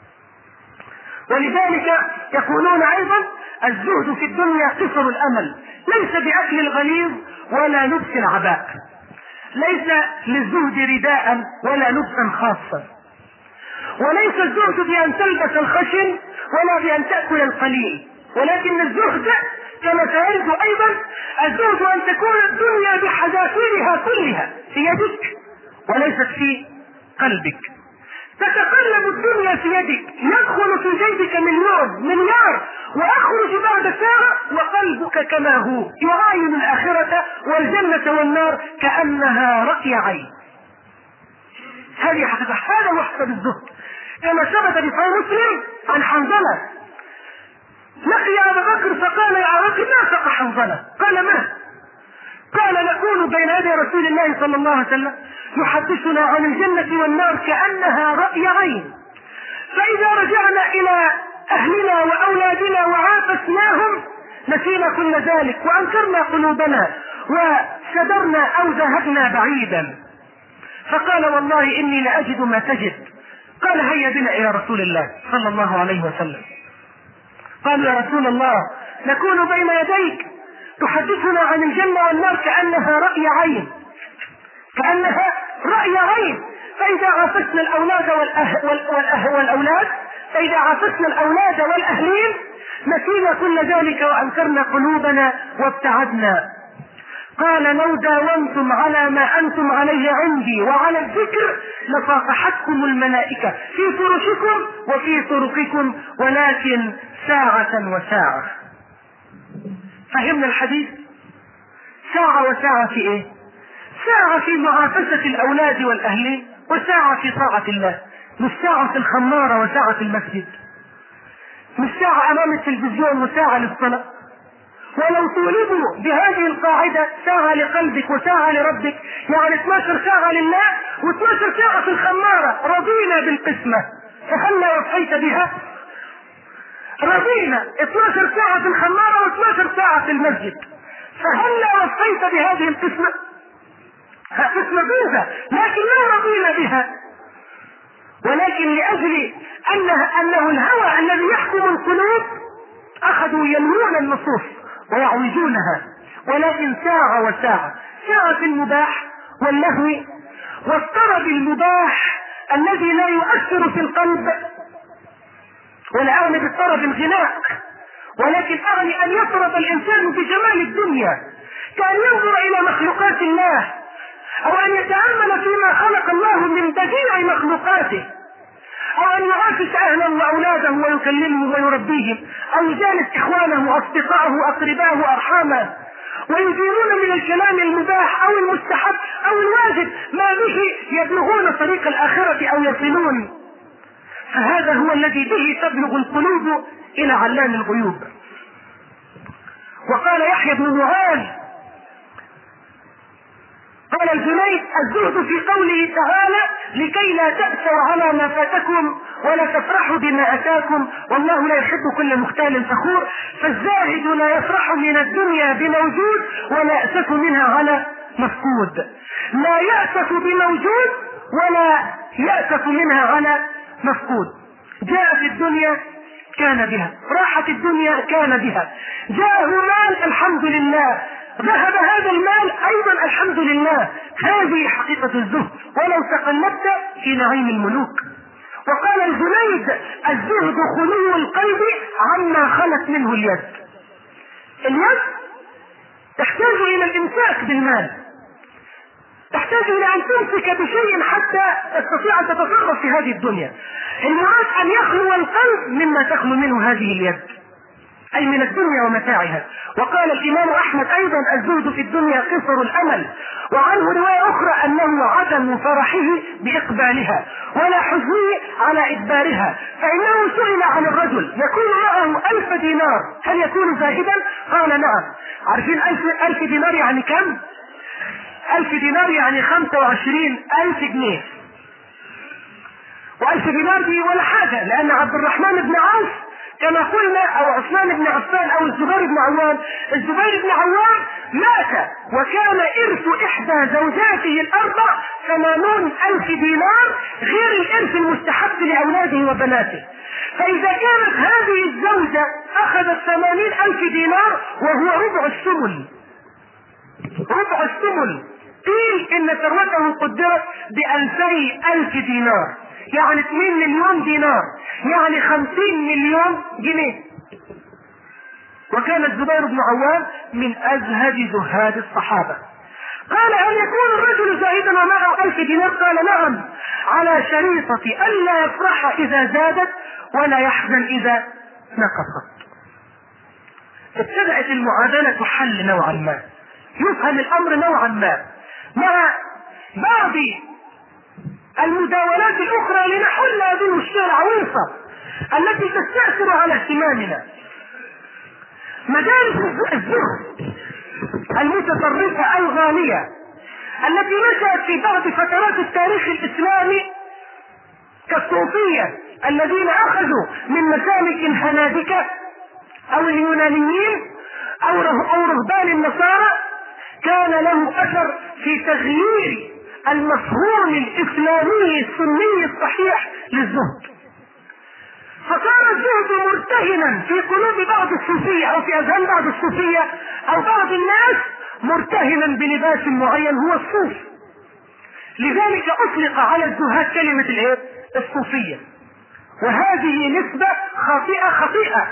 ولذلك يقولون أيضا: الزهد في الدنيا قصر الأمل، ليس بأكل الغليظ ولا لبس العباء، ليس للزهد رداء ولا لبسا خاصا، وليس الزهد بأن تلبس الخشن ولا بأن تأكل القليل، ولكن الزهد كما سيرد أيضا الزهد أن تكون الدنيا بحذافيرها كلها في يدك وليست في قلبك. تتقلب الدنيا في يدك، يدخل في جيبك مليار وأخرج بعد ساعة وقلبك كما هو يعاين الآخرة والجنة والنار كأنها رأي عين. هذه حقيقة، هذا وحدة الزهد كما ثبت في صحيح مسلم عن حنظلة: لقي أبا بكر فقال: يا رجل ما سقى حنظلة؟ قال: ما؟ قال: نكون بين يدي رسول الله صلى الله عليه وسلم يحدثنا عن الجنة والنار كأنها رأي عين، فإذا رجعنا إلى أهلنا وأولادنا وعافسناهم نسينا كل ذلك وأنكرنا قلوبنا وسدرنا أو ذهبنا بعيدا. فقال: والله إني لأجد ما تجد. قال: هيا بنا إلى رسول الله صلى الله عليه وسلم. قالوا: يا رسول الله نكون بين يديك تحدثنا عن الجنة والنار كأنها رأي عين، كأنها رأي عين، فإذا عافسنا الأولاد فإذا عافسنا الأولاد والأهلين نسينا كل ذلك وأنكرنا قلوبنا وابتعدنا. قال: لو داومتم على ما أنتم عليه عندي وعلى الذكر لصافحتكم الملائكة في فرشكم وفي طرقكم، ولكن ساعة وساعة. فهمنا الحديث؟ ساعة وساعة في ايه؟ ساعة في معافسة الأولاد والأهلين، وساعة في طاعة الله. مش ساعة في الخمارة وساعة في المسجد، مش ساعة أمام التلفزيون وساعة للصلاة. ولو تولدوا بهذه القاعدة ساعة لقلبك وساعة لربك، يعني 12 ساعة لله و12 ساعة في الخمارة، رضينا بالقسمة، فهلا وفيت بها؟ رضينا 12 ساعة في الخمارة و12 ساعة في المسجد، فهلا وفيت بهذه القسمة؟ قسمة بيزة، لكن لا رضينا بها، ولكن لأجل أنه الهوى الذي يحكم القلوب أخذوا يلوون النصوص ويعوجونها. ولكن ساعة وساعة، ساعة في المباح واللهو والطرب المباح الذي لا يؤثر في القلب، ولا أعني بالطرب الغناء، ولكن أعني أن يطرب الإنسان بجمال الدنيا، كأن ينظر إلى مخلوقات الله، أو أن يتأمل فيما خلق الله من بديع مخلوقاته، أو أن يعافس أهله وأولاده ويكلمهم ويربيهم، أو يجالس إخوانه وأصدقائه وأقربائه وأرحامه ويديرون من الكلام المباح أو المستحب أو الواجب ما به يبلغون طريق الآخرة أو يصلون. فهذا هو الذي به تبلغ القلوب إلى علام الغيوب. وقال يحيى بن معاذ قال الجنيد: الزهد في قوله تعالى: لكي لا تأسوا على ما فاتكم ولا تفرحوا بما أتاكم والله لا يحب كل مختال فخور. فالزاهد لا يفرح من الدنيا بموجود ولا يأسف منها على مفقود، لا يأسف بموجود ولا يأسف منها على مفقود. جاء في الدنيا كان بها، راحت الدنيا كان بها، جاءه مال الحمد لله، ذهب هذا المال ايضا الحمد لله. هذه حقيقة الزهد، ولو تقلبت في نعيم الملوك. وقال الجنيد: الزهد خلو القلب عما خلت منه اليد. اليد تحتاج الى الامساك بالمال، تحتاج الى ان تمسك بشيء حتى تستطيع ان تتصرف في هذه الدنيا. المراد ان يخلو القلب مما تخلو منه هذه اليد، اي من الدنيا ومتاعها. وقال الامام احمد ايضا: الزهد في الدنيا قصر الامل. وعنه رواية اخرى انه عدم فرحه باقبالها ولا حزنه على ادبارها، فانه سئل عن الرجل يكون معه 1000 دينار هل يكون زاهدا؟ قال: نعم. عارفين 1000 دينار يعني كم؟ 1000 دينار يعني 25,000 جنيه. و1000 دينار دي ولا حاجة، لان عبد الرحمن بن عوف كما قلنا، او عثمان بن عفان، او الزبير بن عوام. الزبير بن عوام مات وكان ارث احدى زوجاته الاربع 80,000 دينار، غير الارث المستحق لاولاده وبناته. فاذا كانت هذه الزوجة اخذت 80,000 دينار وهو ربع الثمن، ربع الثمن، قيل ان ثروته قدرت ب200,000 دينار، يعني 2 مليون دينار، يعني 50 مليون جنيه. وكان الزبير بن عوام من ازهد زهاد الصحابة. قال: هل يكون الرجل زاهدا ومعه 1000 دينار؟ قال: نعم، على شريطة الا يفرح اذا زادت ولا يحزن اذا نقصت. ابتدأت المعادلة حل نوعا ما، يفهم الامر نوعا ما، مع بعض المداولات الاخرى لنحل هذه المشكلة العويصة التي تستأثر على اهتمامنا. مدارس الزهد المتطرفة الغالية التي نشأت في بعض فترات التاريخ الاسلامي، كالصوفية الذين اخذوا من مسالك الهنادكة او اليونانيين او رهبان النصارى، كان له اثر في تغيير المفهوم الاسلامي السني الصحيح للزهد. فصار الزهد مرتهنا في قلوب بعض الصوفية او في اذهان بعض الصوفية او بعض الناس، مرتهنا بلباس معين هو الصوف. لذلك اطلق على الزهاد كلمة الايه؟ الصوفية. وهذه نسبة خاطئة.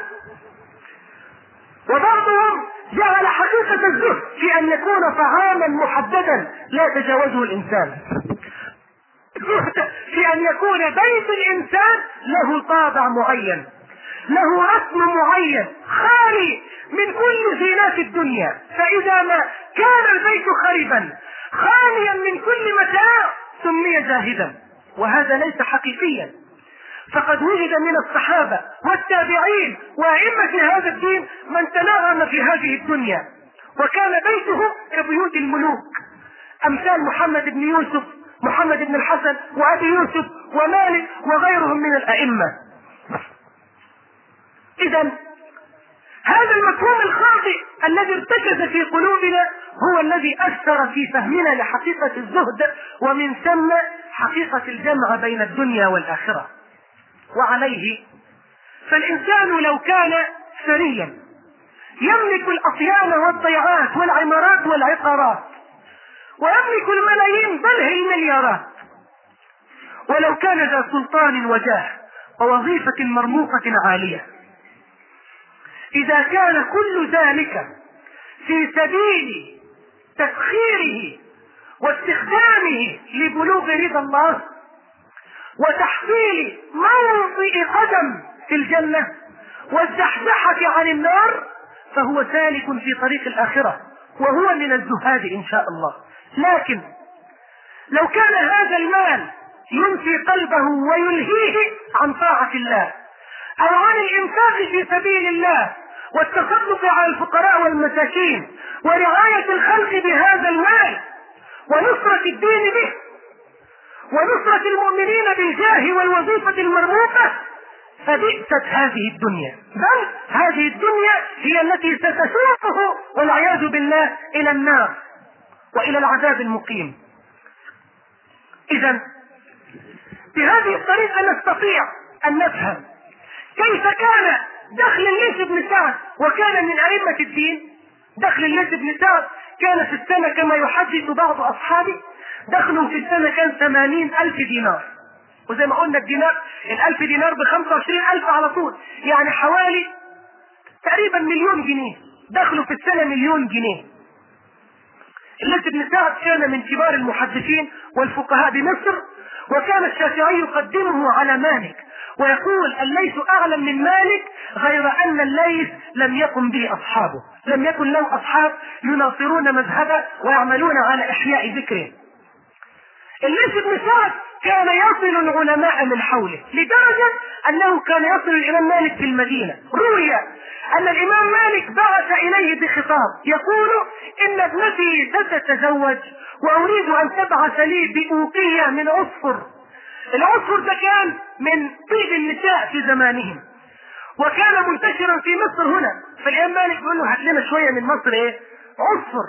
وبعضهم جعل حقيقة الزهد في ان يكون طعاما محددا لا يتجاوزه الانسان، الزهد في ان يكون بيت الانسان له طابع معين، له رسم معين، خالي من كل زينات الدنيا. فاذا ما كان البيت خربا خاليا من كل متاع سمي زاهدا، وهذا ليس حقيقيا. فقد وجد من الصحابة والتابعين وأئمة هذا الدين من تنعم في هذه الدنيا وكان بيته كبيوت الملوك، أمثال محمد بن يوسف، محمد بن الحسن، وأبي يوسف، ومالك، وغيرهم من الأئمة. إذن هذا المفهوم الخاطئ الذي ارتكز في قلوبنا هو الذي أثر في فهمنا لحقيقة الزهد، ومن ثم حقيقة الجمع بين الدنيا والآخرة. وعليه فالإنسان لو كان ثريا يملك الأطيان والضيعات والعمارات والعقارات ويملك الملايين بل هي المليارات، ولو كان ذا سلطان وجاه ووظيفة مرموقة عالية، إذا كان كل ذلك في سبيل تسخيره واستخدامه لبلوغ رضا الله وتحصيل موطئ قدم في الجنة والزحزحة عن النار، فهو سالك في طريق الآخرة وهو من الزهاد إن شاء الله. لكن لو كان هذا المال ينفي قلبه ويلهيه عن طاعة الله أو عن الإنفاق في سبيل الله والتصدق على الفقراء والمساكين ورعاية الخلق بهذا المال ونصرة الدين به ونصرة المؤمنين بالجاه والوظيفة المرموقة، فبئست هذه الدنيا، بل هذه الدنيا هي التي ستسوقه والعياذ بالله إلى النار وإلى العذاب المقيم. إذن بهذه الطريقة نستطيع أن نفهم كيف كان دخل الليث بن سعد، وكان من أئمة الدين، دخل الليث بن سعد كان في السنة كما يحدث بعض أصحابه، دخله في السنة كان 80,000 دينار. وزي ما قلنا الدينار، 1000 دينار ب25,000 على طول، يعني حوالي تقريبا 1,000,000 جنيه. دخله في السنة 1,000,000 جنيه. الليث بن سعد كان من كبار المحدثين والفقهاء بمصر، وكان الشافعي يقدمه على مالك ويقول الليث أعلم من مالك، غير أن الليث لم يكن به أصحابه، لم يكن له أصحاب يناصرون مذهبه ويعملون على إحياء ذكره. الليث بن سعد كان يصل العلماء من حوله، لدرجة أنه كان يصل الإمام مالك في المدينة. روي أن الإمام مالك بعث إليه بخطاب يقول إن ابنتي ستتزوج وأريد أن تبعث لي بأوقية من عصفر. العصفر ده كان من طيب النساء في زمانهم، وكان منتشرا في مصر هنا. فالإمام مالك يقول له هات لنا شوية من مصر عصفر.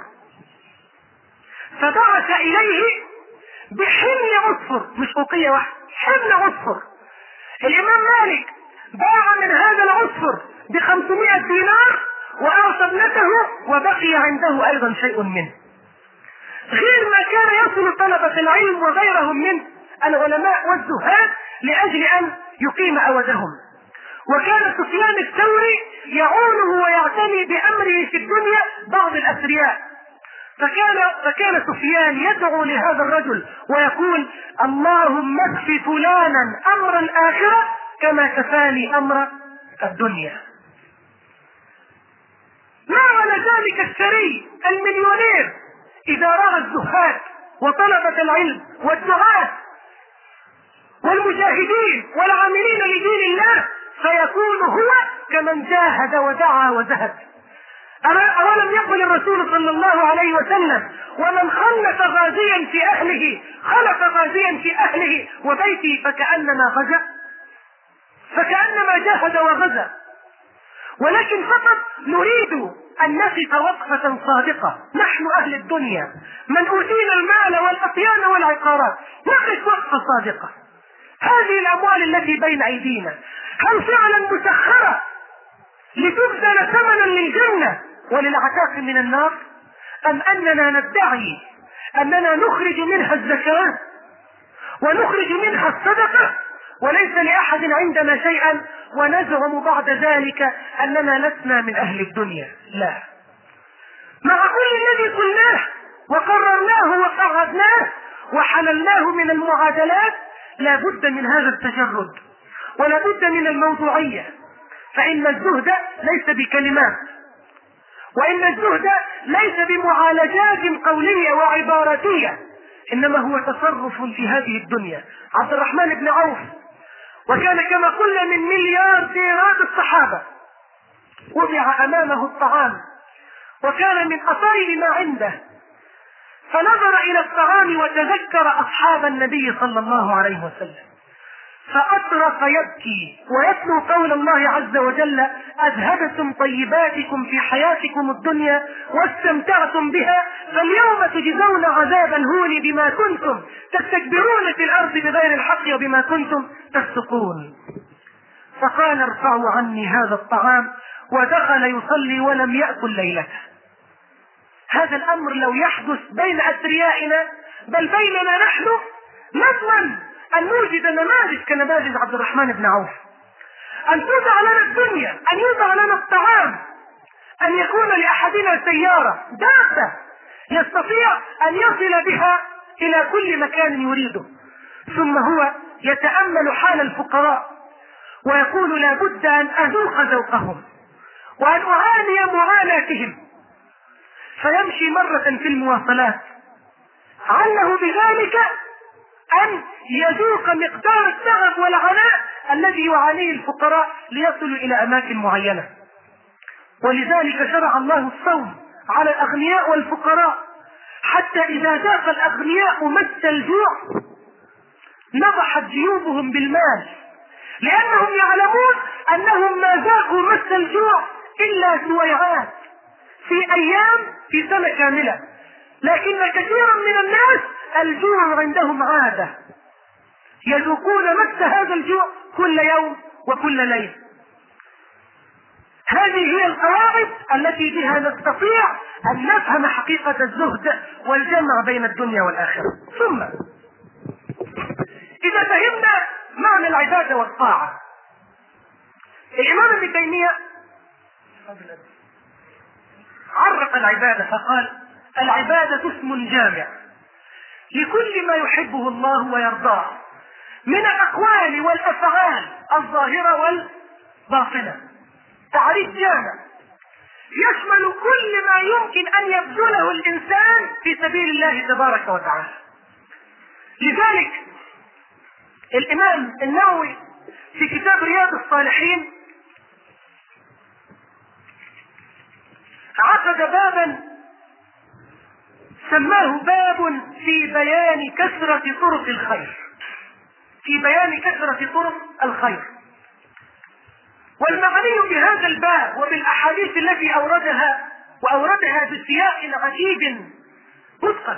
فبعث إليه بحمل عصفر، مش أوقية واحدة، حمل عصفر. الإمام مالك باع من هذا العصفر ب500 دينار وأعطى ابنته، وبقي عنده أيضا شيء منه، غير ما كان يصل طلبة العلم وغيرهم من العلماء والزهاد لأجل أن يقيم أودهم. وكان سفيان الثوري يعونه ويعتني بأمره في الدنيا بعض الأثرياء، فكان سفيان يدعو لهذا الرجل ويقول اللهم اكف فلانا أمر الآخرة كما كفاني أمر الدنيا. ما على ذلك الثري المليونير إذا رأى الزهاد وطلبة العلم والدعاة والمجاهدين والعاملين لدين الله فيكون هو كمن جاهد ودعا وزهد. أولم يقل الرسول صلى الله عليه وسلم ومن خلف غازيا في أهله خلف غازيا في أهله وبيته فكأنما غزا، فكأنما جاهد وغزا. ولكن فقط نريد أن نقف وقفة صادقة، نحن أهل الدنيا من أوتينا المال والأطيان والعقارات، نقف وقفة صادقة. هذه الأموال التي بين أيدينا هل فعلا مسخرة لتبذل ثمنا للجنة وللعتاق من النار، أم أننا ندعي أننا نخرج منها الزكاة ونخرج منها الصدقة وليس لأحد عندنا شيئا ونزعم بعد ذلك أننا لسنا من أهل الدنيا؟ لا، مع كل الذي قلناه وقررناه وقعدناه وحللناه من المعادلات لا بد من هذا التجرد ولا بد من الموضوعية. فإن الزهد ليس بكلمات، وإن الزهد ليس بمعالجات قولية وعباراتية، إنما هو تصرف في هذه الدنيا. عبد الرحمن بن عوف وكان كما قلنا من مليارديرات الصحابة، وضع أمامه الطعام وكان من أطيب ما عنده، فنظر إلى الطعام وتذكر أصحاب النبي صلى الله عليه وسلم فأطرق يبكي ويتلو قول الله عز وجل أذهبتم طيباتكم في حياتكم الدنيا واستمتعتم بها فاليوم تجزون عذاب الهون بما كنتم تستكبرون في الأرض بغير الحق وبما كنتم تفسقون. فقال ارفعوا عني هذا الطعام، ودخل يصلي ولم يأكل ليلته. هذا الأمر لو يحدث بين أثريائنا بل بيننا نحن نضمن أن نوجد نماذج كنماذج عبد الرحمن بن عوف، أن توضع لنا الدنيا، أن يوضع لنا الطعام، أن يكون لأحدنا سيارة دابة يستطيع أن يصل بها إلى كل مكان يريده، ثم هو يتأمل حال الفقراء ويقول لا بد أن أذوق ذوقهم وأن أعاني معاناتهم، فيمشي مرة في المواصلات عله بذلك أن يذوق مقدار التعب والعناء الذي يعانيه الفقراء ليصلوا إلى أماكن معينة. ولذلك شرع الله الصوم على الأغنياء والفقراء، حتى إذا ذاق الأغنياء مس الجوع نضحت جيوبهم بالمال، لأنهم يعلمون أنهم ما ذاقوا مس الجوع إلا سويعات في أيام في سنة كاملة، لكن كثيرا من الناس الجوع عندهم عادة، يذوقون مس هذا الجوع كل يوم وكل ليل. هذه هي القواعد التي بها نستطيع أن نفهم حقيقة الزهد والجمع بين الدنيا والآخرة. ثم إذا فهمنا معنى العبادة والطاعة، الإمام ابن تيمية عرف العبادة فقال: العبادة اسم جامع لكل ما يحبه الله ويرضاه من الأقوال والأفعال الظاهرة والباطنة. تعريف جامع يشمل كل ما يمكن أن يبذله الإنسان في سبيل الله تبارك وتعالى. لذلك الإمام النووي في كتاب رياض الصالحين عقد بابا سماه باب في بيان كثرة طرق الخير، في بيان كثرة طرق الخير. والمعني بهذا الباب وبالأحاديث التي أوردها بسياق عجيب متقن،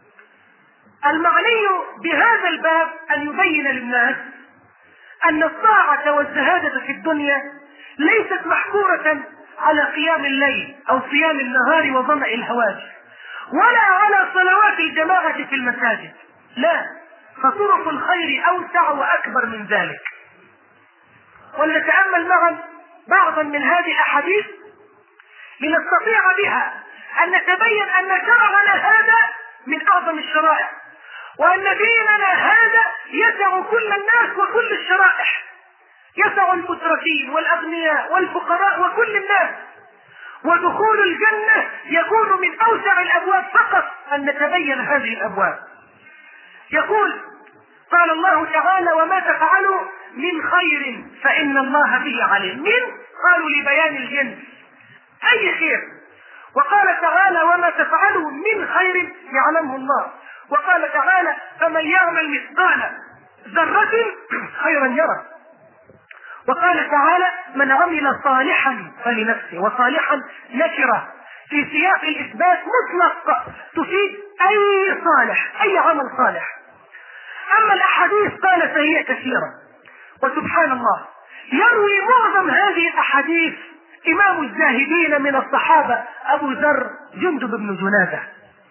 المعني بهذا الباب أن يبين للناس أن الطاعة والزهادة في الدنيا ليست محكورة على قيام الليل أو صيام النهار وظمأ الهواجر، ولا على صلوات الجماعة في المساجد، لا، فطرق الخير أوسع وأكبر من ذلك. ولنتأمل معا بعضا من هذه الأحاديث لنستطيع بها أن نتبين أن شرعنا هذا من أعظم الشرائع، وأن ديننا هذا يسع كل الناس وكل الشرائح، يسع المترفين والأغنياء والفقراء وكل الناس، ودخول الجنة يكون من أوسع الأبواب فقط أن نتبين هذه الأبواب. يقول: قال الله تعالى: وما تفعلوا من خير فإن الله به عليم. من قالوا لبيان الجنس، أي خير. وقال تعالى: وما تفعلوا من خير يعلمه الله. وقال تعالى: فمن يعمل مثقال ذرة خيرا يره. وقال تعالى: من عمل صالحا فلنفسه. وصالحا نكرة في سياق الإثبات مطلق تفيد أي صالح، أي عمل صالح. أما الأحاديث قال فهي كثيرة، وسبحان الله يروي معظم هذه الأحاديث إمام الزاهدين من الصحابة أبو ذر جندب بن جنادة،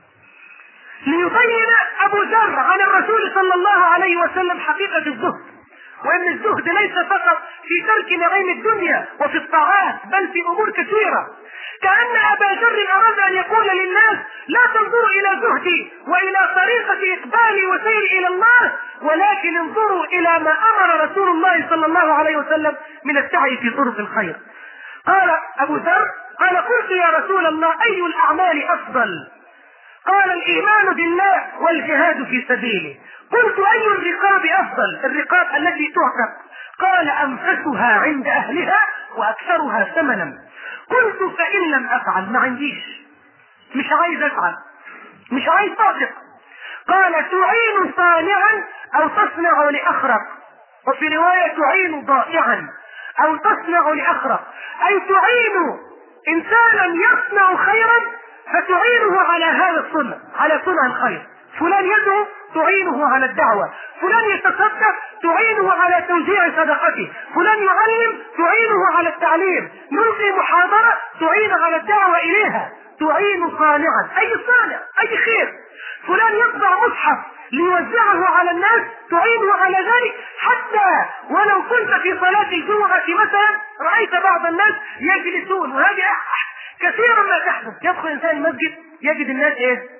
ليبين أبو ذر عن الرسول صلى الله عليه وسلم حقيقة الزهد، وأن الزهد ليس فقط في ترك نعيم الدنيا وفي الطاعات، بل في أمور كثيرة. كأن أبا ذر أراد أن يقول للناس: لا تنظروا إلى زهدي وإلى طريقة إقبالي وسيري إلى الله، ولكن انظروا إلى ما أمر رسول الله صلى الله عليه وسلم من السعي في طرق الخير. قال أبو ذر: قال: قلت يا رسول الله أي الأعمال أفضل؟ قال: الإيمان بالله والجهاد في سبيله. قلت: أي الرقاب أفضل؟ الرقاب التي تعتق. قال: أنفسها عند أهلها وأكثرها ثمنا. قلت: فإن لم أفعل؟ ما عنديش، مش عايز أفعل، مش عايز تعتق. قال: تعين صانعا أو تصنع لأخرق. وفي رواية: تعين ضائعا أو تصنع لأخرق، أي تعين إنسانا يصنع خيرا فتعينه على هذا الصنع، على صنع الخير. فلان يدعو تعينه على الدعوة، فلان يتصدق تعينه على توزيع صدقته، فلان يعلم تعينه على التعليم، يلقي محاضرة تعين على الدعوة إليها. تعين صانعا، أي صانع، أي خير. فلان يطبع مصحف ليوزعه على الناس تعينه على ذلك. حتى ولو كنت في صلاة الجمعة مثلا رأيت بعض الناس يجلسون، وهذه كثيرا ما تحدث، يدخل إنسان المسجد يجد الناس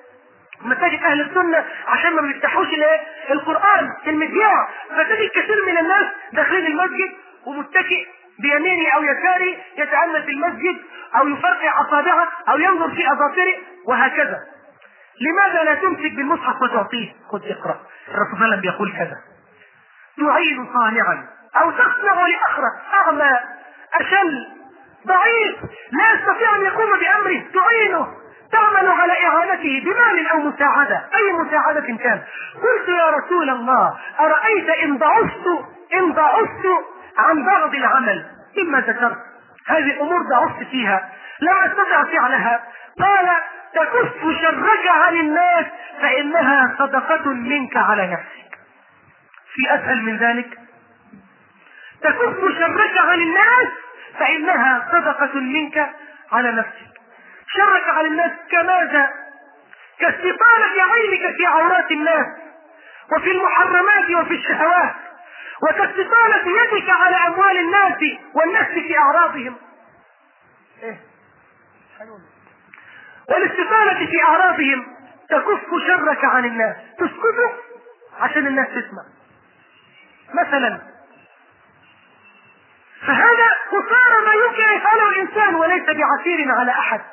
مساجد أهل السنة عشان ما بيفتحوش القرآن في المذياع، فتجد كثير من الناس داخلين المسجد ومتكئ بيمينه أو يساره يتأمل في المسجد أو يفرقع أصابعه أو ينظر في أظافره وهكذا. لماذا لا تمسك بالمصحف وتعطيه؟ خذ اقرأ، الرسول صلى الله عليه وسلم بيقول كذا. تعين صانعا أو تصنع لأخرق، أعمى أشل ضعيف لا يستطيع أن يقوم بأمره تعينه، تعمل على إعانته بمال أو مساعدة، أي مساعدة كان. قلت: يا رسول الله أرأيت إن ضعفت عن بعض العمل مما ذكرت، هذه الأمور ضعفت فيها لم أستطع فعلها. قال: تكف شرك عن الناس فإنها صدقة منك على نفسك. في أسهل من ذلك؟ تكف شرك عن الناس فإنها صدقة منك على نفسك. شرك على الناس كماذا؟ كاستطالة عينك في عورات الناس وفي المحرمات وفي الشهوات، وكاستطالة يدك على أموال الناس والناس في أعراضهم. والاستطالة في أعراضهم تكف شرك عن الناس، تسكته عشان الناس تسمع مثلا. فهذا قصار ما يمكن أن يفعله الإنسان وليس بعسير على أحد.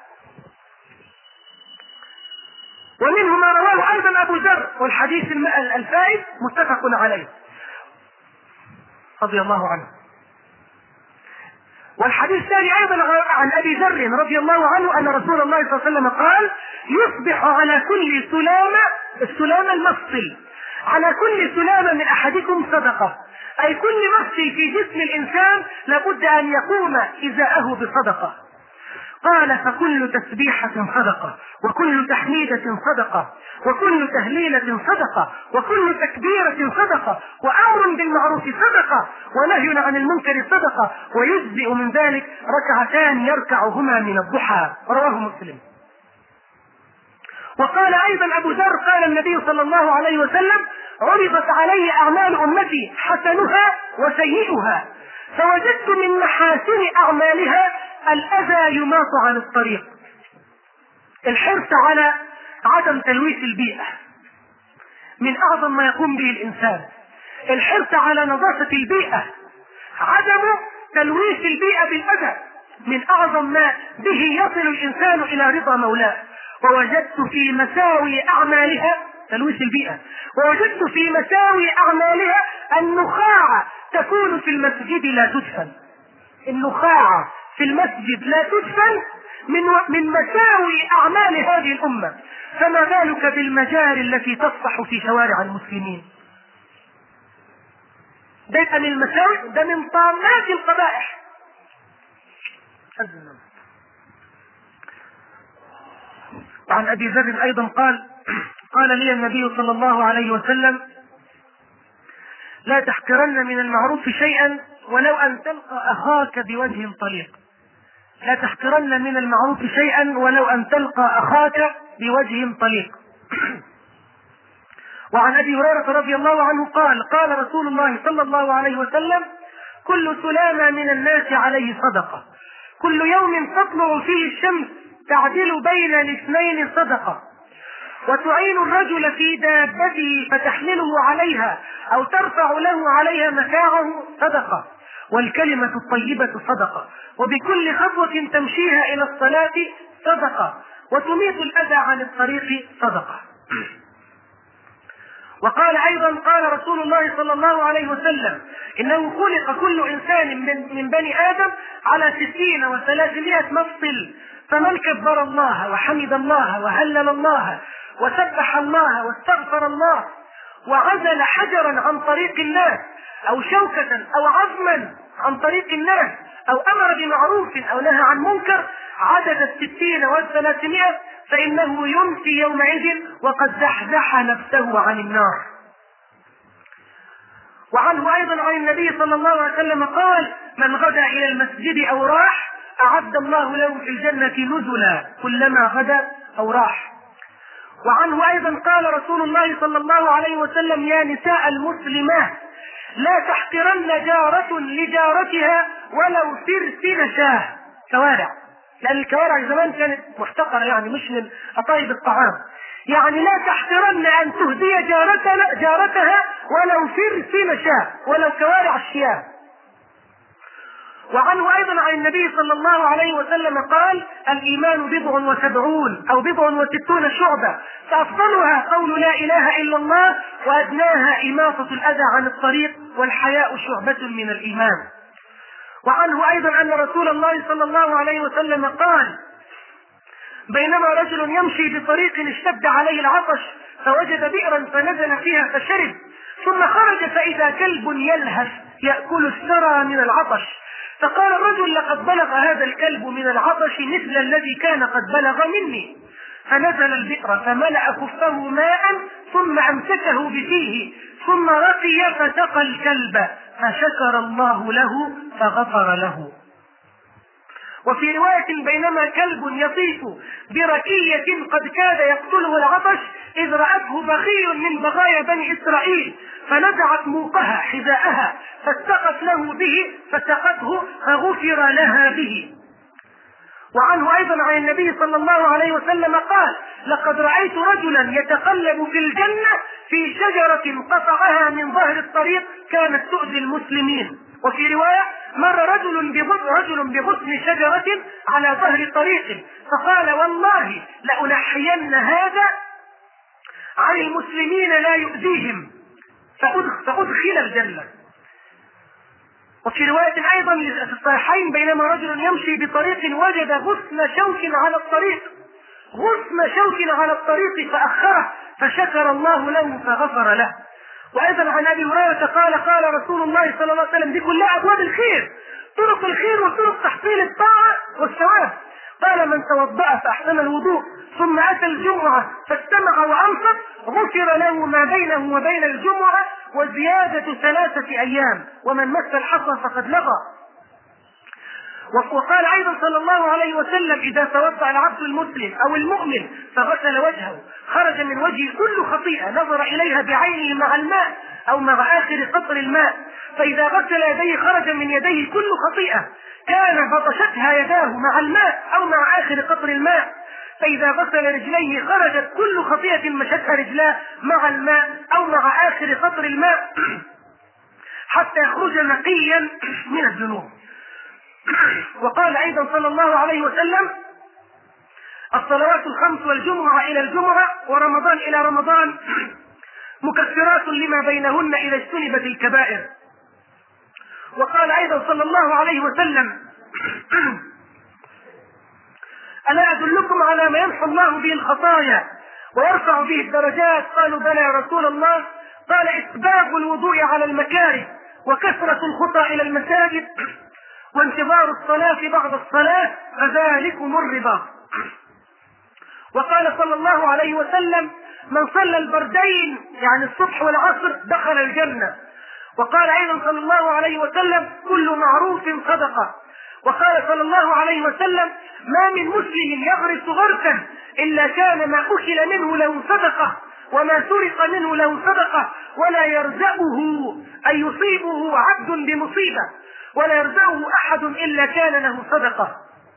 ومنه ما رواه أيضا أبو ذر، والحديث الفائز متفق عليه رضي الله عنه. والحديث الثاني أيضا عن أبي ذر رضي الله عنه أن رسول الله صلى الله عليه وسلم قال: يصبح على كل سلامة، السلامة المفصل، على كل سلامة من أحدكم صدقة، أي كل مفصل في جسم الإنسان لابد أن يقوم إزاءه بصدقة. قال: فكل تسبيحة صدقة، وكل تحميدة صدقة، وكل تهليلة صدقة، وكل تكبيرة صدقة، وأمر بالمعروف صدقة، ونهي عن المنكر صدقة، ويجزئ من ذلك ركعتان يركعهما من الضحى. رواه مسلم. وقال أيضا أبو ذر: قال النبي صلى الله عليه وسلم: عرضت علي أعمال أمتي حسنها وسيئها، فوجدت من محاسن أعمالها الأذى يماط عن الطريق، الحرص على عدم تلويث البيئة من أعظم ما يقوم به الإنسان، الحرص على نظافة البيئة، عدم تلويث البيئة بالأذى من أعظم ما به يصل الإنسان إلى رضا مولاه. ووجدت في مساوي أعمالها تلويث البيئة، ووجدت في مساوي أعمالها النخاع تكون في المسجد لا تدفن، النخاع في المسجد لا تدفن من مساوي أعمال هذه الأمة، فما بالك بالمجاري التي تصفح في شوارع المسلمين؟ ده من المساوي، ده من طامات القبائح. وعن أبي ذر أيضا قال لي النبي صلى الله عليه وسلم: لا تحقرن من المعروف شيئا ولو أن تلقى أخاك بوجه طليق. لا تحقرن من المعروف شيئا ولو أن تلقى أخاك بوجه طليق. وعن أبي هريرة رضي الله عنه قال رسول الله صلى الله عليه وسلم: كل سلامة من الناس عليه صدقة، كل يوم تطلع فيه الشمس تعدل بين الاثنين صدقة، وتعين الرجل في دابته فتحمله عليها أو ترفع له عليها متاعه صدقة، والكلمة الطيبة صدقة، وبكل خطوة تمشيها إلى الصلاة صدقة، وتميت الأذى عن الطريق صدقة. وقال أيضا: قال رسول الله صلى الله عليه وسلم: إنه خلق كل إنسان من بني آدم على 60 و300 مفصل، فمن كبر الله وحمد الله وهلل الله وسبح الله واستغفر الله وعزل حجرا عن طريق الناس أو شوكة أو عظما عن طريق الناس أو أمر بمعروف أو نهى عن منكر عدد 60 و300 فإنه يمسي يومئذ وقد زحزح نفسه عن النار. وعنه أيضا عن النبي صلى الله عليه وسلم قال: من غدا إلى المسجد أو راح أعد الله له في الجنة نزلا كلما غدا أو راح. وعنه أيضا قال رسول الله صلى الله عليه وسلم: يا نساء المسلمات لا تحقرن جارة لجارتها ولو سرسن شاه. كوارع، لأن الكوارع زمان كانت محتقرة، يعني مش من أطايب الطعام، يعني لا تحقرن أن تهدي جارتها ولو سرسن شاه، ولو كوارع الشياه. وعنه أيضا عن النبي صلى الله عليه وسلم قال: الإيمان 70 أو 60 شعبة، فأفضلها قول لا إله إلا الله، وأدناها إماطة الأذى عن الطريق، والحياء شعبة من الإيمان. وعنه أيضا أن رسول الله صلى الله عليه وسلم قال: بينما رجل يمشي بطريق اشتد عليه العطش فوجد بئرا فنزل فيها فشرب، ثم خرج فإذا كلب يلهث يأكل الثرى من العطش، فقال الرجل: لقد بلغ هذا الكلب من العطش مثل الذي كان قد بلغ مني. فنزل البئر فملأ خفه ماء ثم أمسكه بفيه ثم رقي فسقى الكلب فشكر الله له فغفر له. وفي رواية بينما كلب يطيف بركية قد كاد يقتله العطش إذ رأته بغي من بغايا بني إسرائيل فنزعت موقها حذاءها فاستقت له به فسقته فغفر لها به. وعنه أيضا عن النبي صلى الله عليه وسلم قال: لقد رأيت رجلا يتقلب في الجنة في شجرة قطعها من ظهر الطريق كانت تؤذي المسلمين. وفي رواية: مر رجل بغصن شجرة على ظهر طريق فقال: والله لأنحين هذا عن المسلمين لا يؤذيهم، فأدخل الجنة. وفي رواية أيضا في الصحيحين: بينما رجل يمشي بطريق وجد غصن شوك على الطريق فأخره فشكر الله له فغفر له. وأيضا عن أبي هريرة قال رسول الله صلى الله عليه وسلم: دي كلها أبواب الخير، طرق الخير وطرق تحصيل الطاعة والثواب. قال: من توضأ فأحسن الوضوء ثم أتى الجمعة فاستمع وأنصت غفر له ما بينه وبين الجمعة وزيادة 3 أيام، ومن مس الحصى فقد لغى. وقال أيضا صلى الله عليه وسلم: إذا توضأ العبد المسلم أو المؤمن فغسل وجهه خرج من وجهه كل خطيئة نظر إليها بعينه مع الماء أو مع آخر قطر الماء، فإذا غسل يديه خرج من يديه كل خطيئة كان بطشتها يداه مع الماء أو مع آخر قطر الماء، فإذا غسل رجليه خرجت كل خطيئة مشتها رجلاه مع الماء أو مع آخر قطر الماء حتى يخرج نقيا من الذنوب. وقال أيضا صلى الله عليه وسلم: الصلوات الخمس والجمعة إلى الجمعة ورمضان إلى رمضان مكفرات لما بينهن إذا اجتنبت الكبائر. وقال أيضا صلى الله عليه وسلم: ألا أدلكم على ما يمحو الله به الخطايا ويرفع به الدرجات؟ قالوا: بلى يا رسول الله. قال: إسباغ الوضوء على المكاره وكثرة الخطى إلى المساجد وانتظار الصلاة بعد الصلاة فذلكم الرباط. وقال صلى الله عليه وسلم: من صلى البردين يعني الصبح والعصر دخل الجنة. وقال أيضا صلى الله عليه وسلم: كل معروف صدقة. وقال صلى الله عليه وسلم: ما من مسلم يغرس غرسا إلا كان ما أكل منه له صدقة وما سرق منه له صدقة ولا يرزقه أن يصيبه عبد بمصيبة ولا يرزقه أحد إلا كان له صدقة.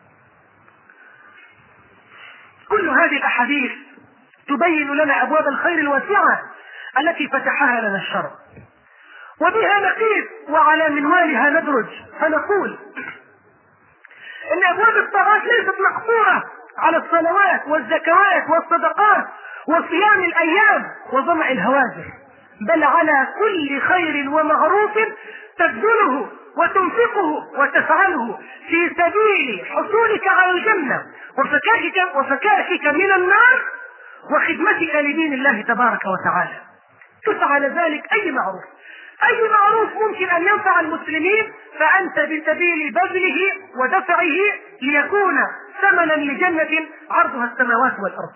كل هذه الأحاديث تبين لنا أبواب الخير الواسعة التي فتحها لنا الشرع، وبها نقيس وعلى منوالها ندرج فنقول إن أبواب الطاعات ليست مقصورة على الصلوات والزكوات والصدقات وصيام الأيام وظمأ الهواجر، بل على كل خير ومعروف تبذله وتنفقه وتفعله في سبيل حصولك على الجنة وفكاكك من النار وخدمتك لدين الله تبارك وتعالى. تفعل ذلك أي معروف ممكن أن ينفع المسلمين فأنت بسبيل بذله ودفعه ليكون ثمنا لجنة عرضها السماوات والأرض.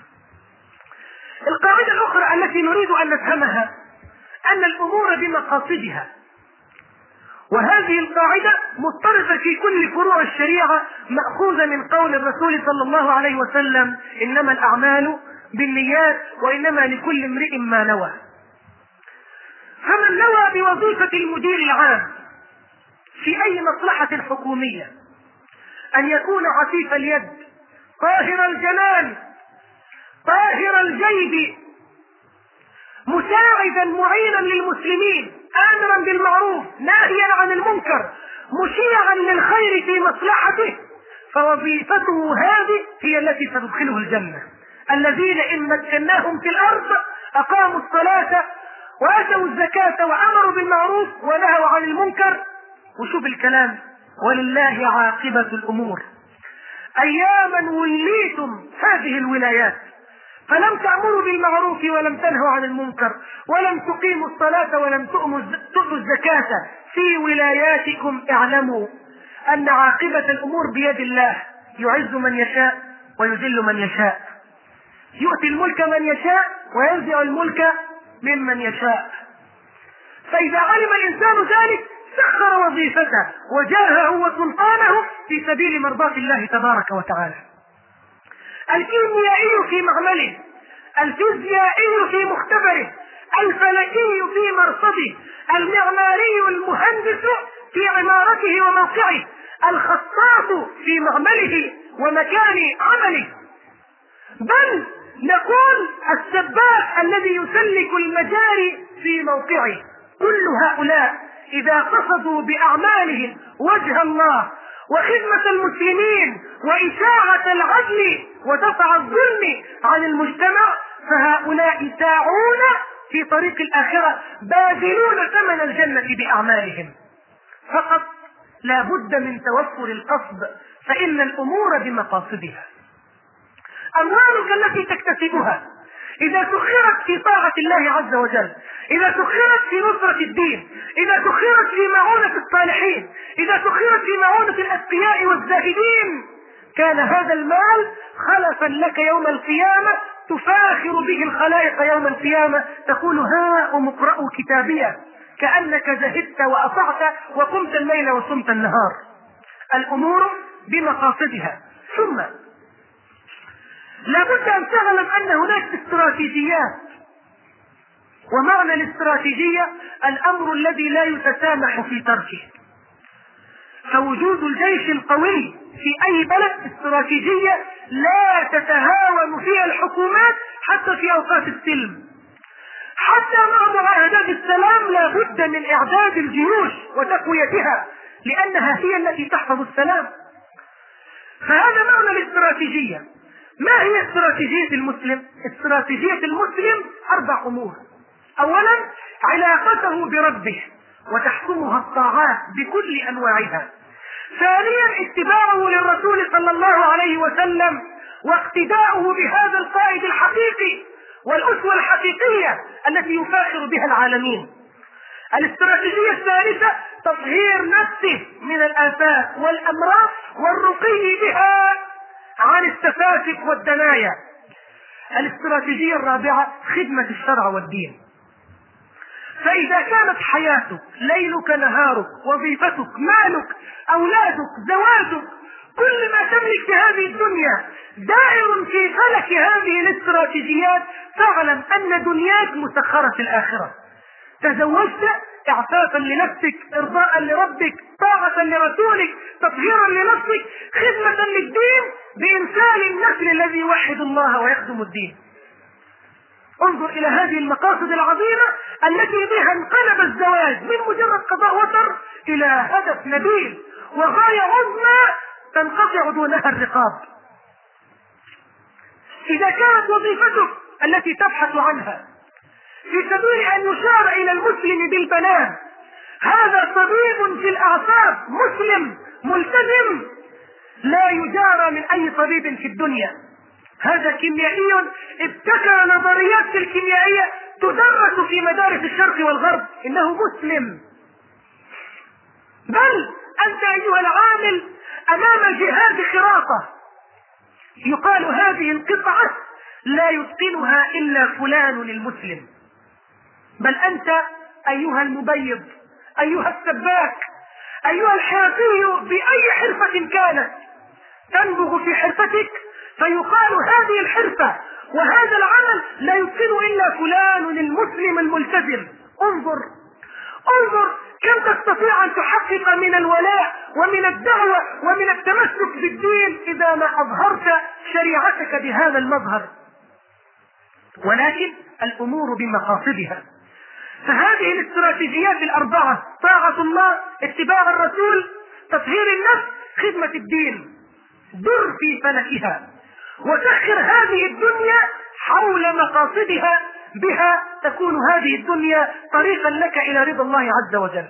القاعدة الأخرى التي نريد أن نفهمها أن الأمور بمقاصدها، وهذه القاعدة مضطردة في كل فروع الشريعة مأخوذة من قول الرسول صلى الله عليه وسلم: إنما الأعمال بالنيات وإنما لكل امرئ ما نوى. فمن نوى بوظيفة المدير العام في أي مصلحة حكومية أن يكون عفيف اليد طاهر الجنان طاهر الجيب مساعدا معينا للمسلمين آمرا بالمعروف ناهيا عن المنكر مشيعا للخير في مصلحته، فوظيفته هذه هي التي ستدخله الجنة. الذين إن مكناهم في الأرض أقاموا الصلاة وآتوا الزكاة وأمروا بالمعروف ونهوا عن المنكر. وشوف الكلام: ولله عاقبة الأمور. أياما وليتم هذه الولايات فلم تأمروا بالمعروف ولم تنهوا عن المنكر ولم تقيموا الصلاة ولم تؤتوا الزكاة في ولاياتكم، اعلموا أن عاقبة الأمور بيد الله، يعز من يشاء ويذل من يشاء، يؤتي الملك من يشاء وينزع الملك ممن يشاء. فإذا علم الإنسان ذلك سخر وظيفته وجاهه وسلطانه في سبيل مرضاة الله تبارك وتعالى. الكيميائي في معمله، الفيزيائي في مختبره، الفلكي في مرصده، المعماري المهندس في عمارته وموقعه، الخطاط في معمله ومكان عمله، بل نقول السباك الذي يسلك المجاري في موقعه. كل هؤلاء إذا قصدوا بأعمالهم وجه الله وخدمة المسلمين وإشاعة العدل ودفع الظلم عن المجتمع، فهؤلاء ساعون في طريق الآخرة باذلون ثمن الجنة بأعمالهم. فقط لا بد من توفر القصد، فإن الأمور بمقاصدها. أموالك التي تكتسبها إذا سخرت في طاعة الله عز وجل، إذا سخرت في نصرة الدين، إذا سخرت في معونة الصالحين، إذا سخرت في معونة الأتقياء والزاهدين، كان هذا المال خلفا لك يوم القيامة تفاخر به الخلائق يوم القيامة، تقول هاؤم اقرأوا كتابيه، كأنك زهدت وأطعت وقمت الليل وصمت النهار. الأمور بمقاصدها. ثم لابد أن تعلم أن هناك استراتيجيات، ومعنى الاستراتيجية الأمر الذي لا يتسامح في تركه. فوجود الجيش القوي في أي بلد استراتيجية لا تتهاون فيها الحكومات حتى في أوقات السلم. حتى مع معاهدات السلام لا بد من إعداد الجيوش وتقويتها، لأنها هي التي تحفظ السلام. فهذا معنى الاستراتيجية. ما هي استراتيجية المسلم؟ استراتيجية المسلم 4 أمور. أولا علاقته بربه وتحكمها الطاعات بكل أنواعها. ثانيا اتباعه للرسول صلى الله عليه وسلم واقتداؤه بهذا القائد الحقيقي والأسوة الحقيقية التي يفاخر بها العالمين. الاستراتيجية الثالثة تطهير نفسه من الآفات والأمراض والرقي بها عن التفاسق والدنايا. الاستراتيجية الرابعة خدمة الشرع والدين. فإذا كانت حياتك، ليلك نهارك، وظيفتك، مالك، أولادك، زواجك، كل ما تملك في هذه الدنيا دائر في فلك هذه الاستراتيجيات، فاعلم أن دنياك مسخرة في الآخرة. تزوجت اعفافا لنفسك، ارضاء لربك، طاعة لرسولك، تطهيرا لنفسك، خدمة للدين، بإمثال النسل الذي يوحد الله ويخدم الدين. انظر إلى هذه المقاصد العظيمة التي بها انقلب الزواج من مجرد قضاء وتر إلى هدف نبيل وغاية عظمى تنقطع دونها الرقاب. إذا كانت وظيفتك التي تبحث عنها في سبيل أن يشار إلى المسلم بالبنان، هذا طبيب في الأعصاب مسلم ملتزم لا يجارى من أي طبيب في الدنيا. هذا كيميائي ابتكر نظريات الكيميائية تدرس في مدارس الشرق والغرب، إنه مسلم. بل أنت أيها العامل أمام جهاز خراطة يقال هذه القطعة لا يتقنها إلا فلان المسلم. بل أنت أيها المبيض، أيها السباك، أيها الحرفي بأي حرفة كانت، تنبغ في حرفتك فيقال هذه الحرفة وهذا العمل لا يتقن إلا فلان المسلم الملتزم. انظر كم تستطيع أن تحقق من الولاء ومن الدعوة ومن التمسك بالدين إذا ما أظهرت شريعتك بهذا المظهر. ولكن الأمور بمقاصدها. فهذه الاستراتيجيات 4: طاعة الله، اتباع الرسول، تطهير النفس، خدمة الدين، در في فلكها وسخر هذه الدنيا حول مقاصدها، بها تكون هذه الدنيا طريقا لك إلى رضا الله عز وجل.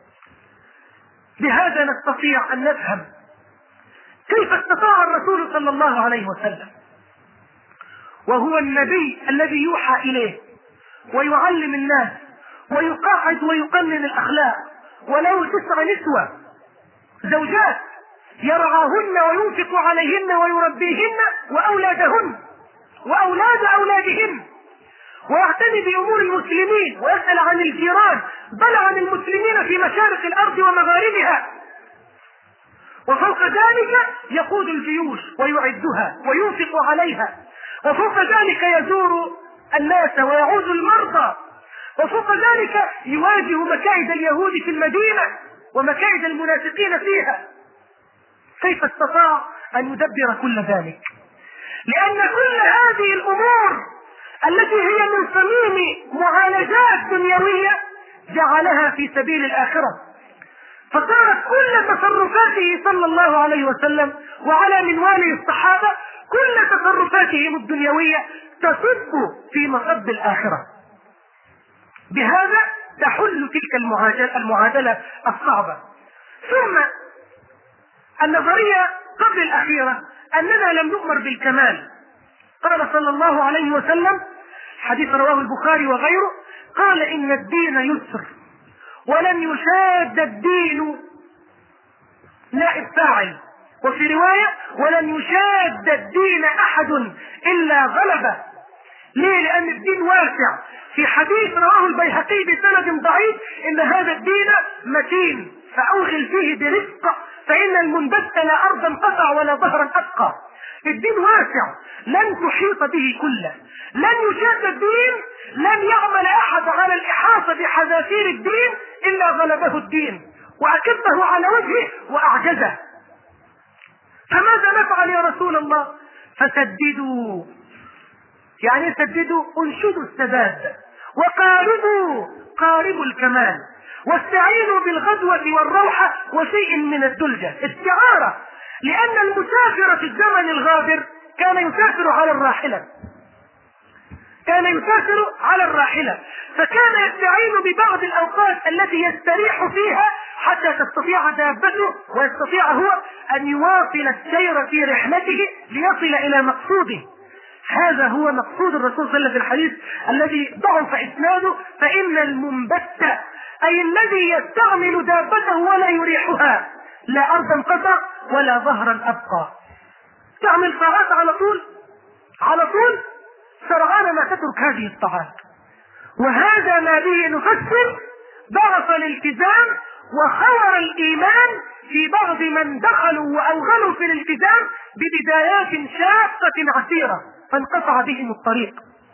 بهذا نستطيع أن نفهم كيف استطاع الرسول صلى الله عليه وسلم وهو النبي الذي يوحى إليه ويعلم الناس ويقاعد ويقنن الأخلاق، وله 9 نسوة زوجات يرعاهن وينفق عليهن ويربيهن وأولادهن وأولاد أولادهن، ويعتني بأمور المسلمين ويسأل عن الجيران، بل عن المسلمين في مشارق الأرض ومغاربها. وفوق ذلك يقود الجيوش ويعدها وينفق عليها، وفوق ذلك يزور الناس ويعود المرضى، وفوق ذلك يواجه مكائد اليهود في المدينة ومكائد المنافقين فيها. كيف استطاع أن يدبر كل ذلك؟ لأن كل هذه الأمور التي هي من صميم معالجات دنيوية جعلها في سبيل الآخرة، فصارت كل تصرفاته صلى الله عليه وسلم وعلى منواله الصحابة كل تصرفاتهم الدنيوية تصب في مصب الآخرة. بهذا تحل تلك المعادلة الصعبة. ثم النظرية قبل الأخيرة أننا لم نؤمر بالكمال. قال صلى الله عليه وسلم، حديث رواه البخاري وغيره، قال إن الدين يسر ولن يشاد الدين نائب فاعل، وفي رواية ولن يشاد الدين أحد إلا غلبه. ليه؟ لأن الدين واسع. في حديث رواه البيهقي بسند ضعيف إن هذا الدين متين فأوغل فيه برفق فإن المنبت لا أرضا قطع ولا ظهرا أبقى. الدين واسع لن تحيط به كله، لن يشاد الدين، لن يعمل أحد على الإحاطة بحذافير الدين إلا غلبه الدين وأكبه على وجهه وأعجزه. فماذا نفعل يا رسول الله؟ فسددوا، يعني سددوا، انشدوا السداد، قاربوا الكمال، واستعينوا بالغدوة والروحة وشيء من الدلجة. استعارة، لأن المسافر في الزمن الغابر كان يسافر على الراحلة، فكان يستعين ببعض الأوقات التي يستريح فيها حتى تستطيع دابته ويستطيع هو أن يواصل السير في رحلته ليصل إلى مقصوده. هذا هو مقصود الرسول صلى الله عليه وسلم في الحديث الذي ضعف إسناده، فإن المنبت أي الذي يستعمل دابته ولا يريحها لا أرضا قطع ولا ظهرا أبقى، تعمل ساعات على طول سرعان ما تترك هذه الطاعات. وهذا ما به نفسر ضعف الالتزام وخور الإيمان في بعض من دخلوا وأوغلوا في الالتزام ببدايات شاقة عسيرة فانقطع بهم الطريق.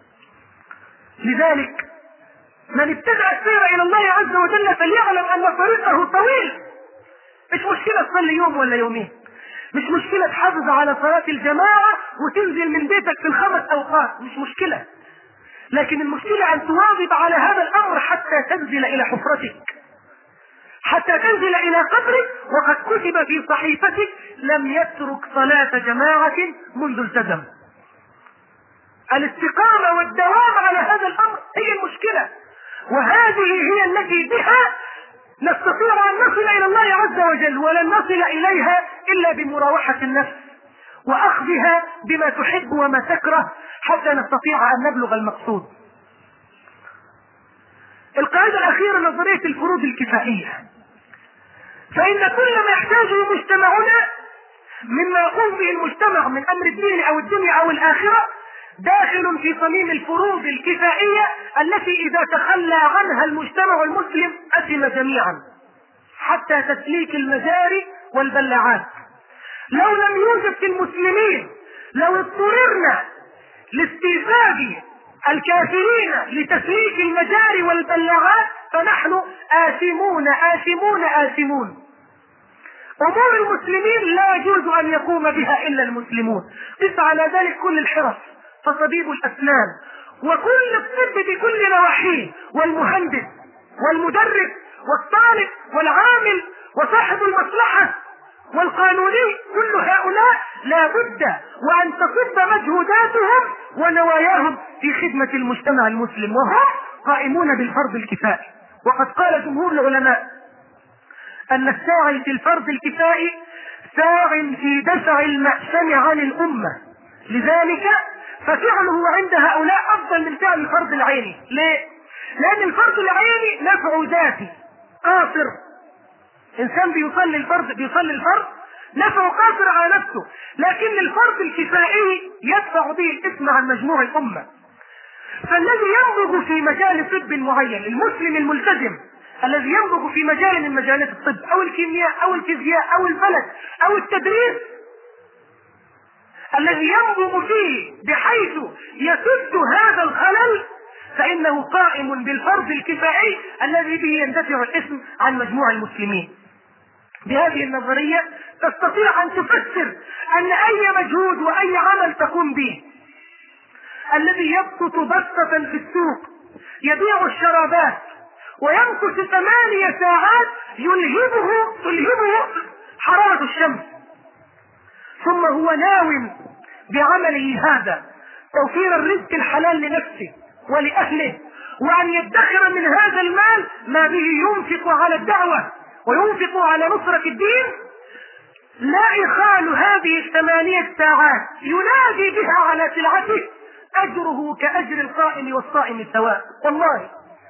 لذلك من ابتدأ السير إلى الله عز وجل فليعلم أن طريقه طويل. مش مشكلة تصلي يوم ولا يومين، مش مشكلة تحافظ على صلاة الجماعة وتنزل من بيتك في ال5 أوقات، مش مشكلة، لكن المشكلة أن تواظب على هذا الأمر حتى تنزل إلى حفرتك، حتى تنزل إلى قبرك وقد كتب في صحيفتك لم يترك صلاة جماعة منذ التزم. الاستقامة والدوام على هذا الأمر هي المشكلة، وهذه هي التي بها نستطيع أن نصل إلى الله عز وجل، ولن نصل إليها إلا بمراوحة النفس وأخذها بما تحب وما تكره حتى نستطيع أن نبلغ المقصود. القاعدة الأخيرة نظرية الفروض الكفائية، فإن كل ما يحتاجه مجتمعنا مما يقوم به المجتمع من أمر الدين أو الدنيا أو الآخرة داخل في صميم الفروض الكفائية التي إذا تخلى عنها المجتمع المسلم أثم جميعا، حتى تسليك المجاري والبلاعات. لو لم يوجد في المسلمين، لو اضطررنا لاستيفاد الكافرين لتسليك المجاري والبلاعات فنحن آثمون. أمور المسلمين لا يجوز أن يقوم بها إلا المسلمون. قس على ذلك كل الحرف، فطبيب الأسنان وكل الطب بكل نواحيه، والمهندس والمدرس والطالب والعامل وصاحب المصلحة والقانوني، كل هؤلاء لا بد وأن تصب مجهوداتهم ونواياهم في خدمة المجتمع المسلم، وهم قائمون بالفرض الكفائي. وقد قال جمهور العلماء أن الساعي في الفرض الكفائي ساع في دفع المأسم عن الأمة، لذلك ففعله عند هؤلاء أفضل من فعل الفرض العيني. ليه؟ لأن الفرض العيني نفع ذاتي قاصر، إنسان بيصلي الفرض نفع قاصر على نفسه، لكن الفرض الكفائي يدفع به الإثم عن مجموع الأمة. فالذي ينبغ في مجال طب معين، المسلم الملتزم الذي ينبغ في مجال من مجالات الطب او الكيمياء او الفيزياء او الفلك او التدريس، الذي ينبغ فيه بحيث يسد هذا الخلل، فإنه قائم بالفرض الكفائي الذي به يندفع الاسم عن مجموع المسلمين. بهذه النظرية تستطيع أن تفسر أن أي مجهود وأي عمل تقوم به، الذي يبسط بسطة في السوق يبيع الشرابات ويمكث 8 ساعات تلهبه حرارة الشمس، ثم هو ناو بعمله هذا توفير الرزق الحلال لنفسه ولأهله، وأن يدخر من هذا المال ما به ينفق على الدعوة وينفق على نصرة الدين، لا يخال هذه 8 ساعات ينادي بها على سلعته أجره كأجر القائم والصائم سواء والله.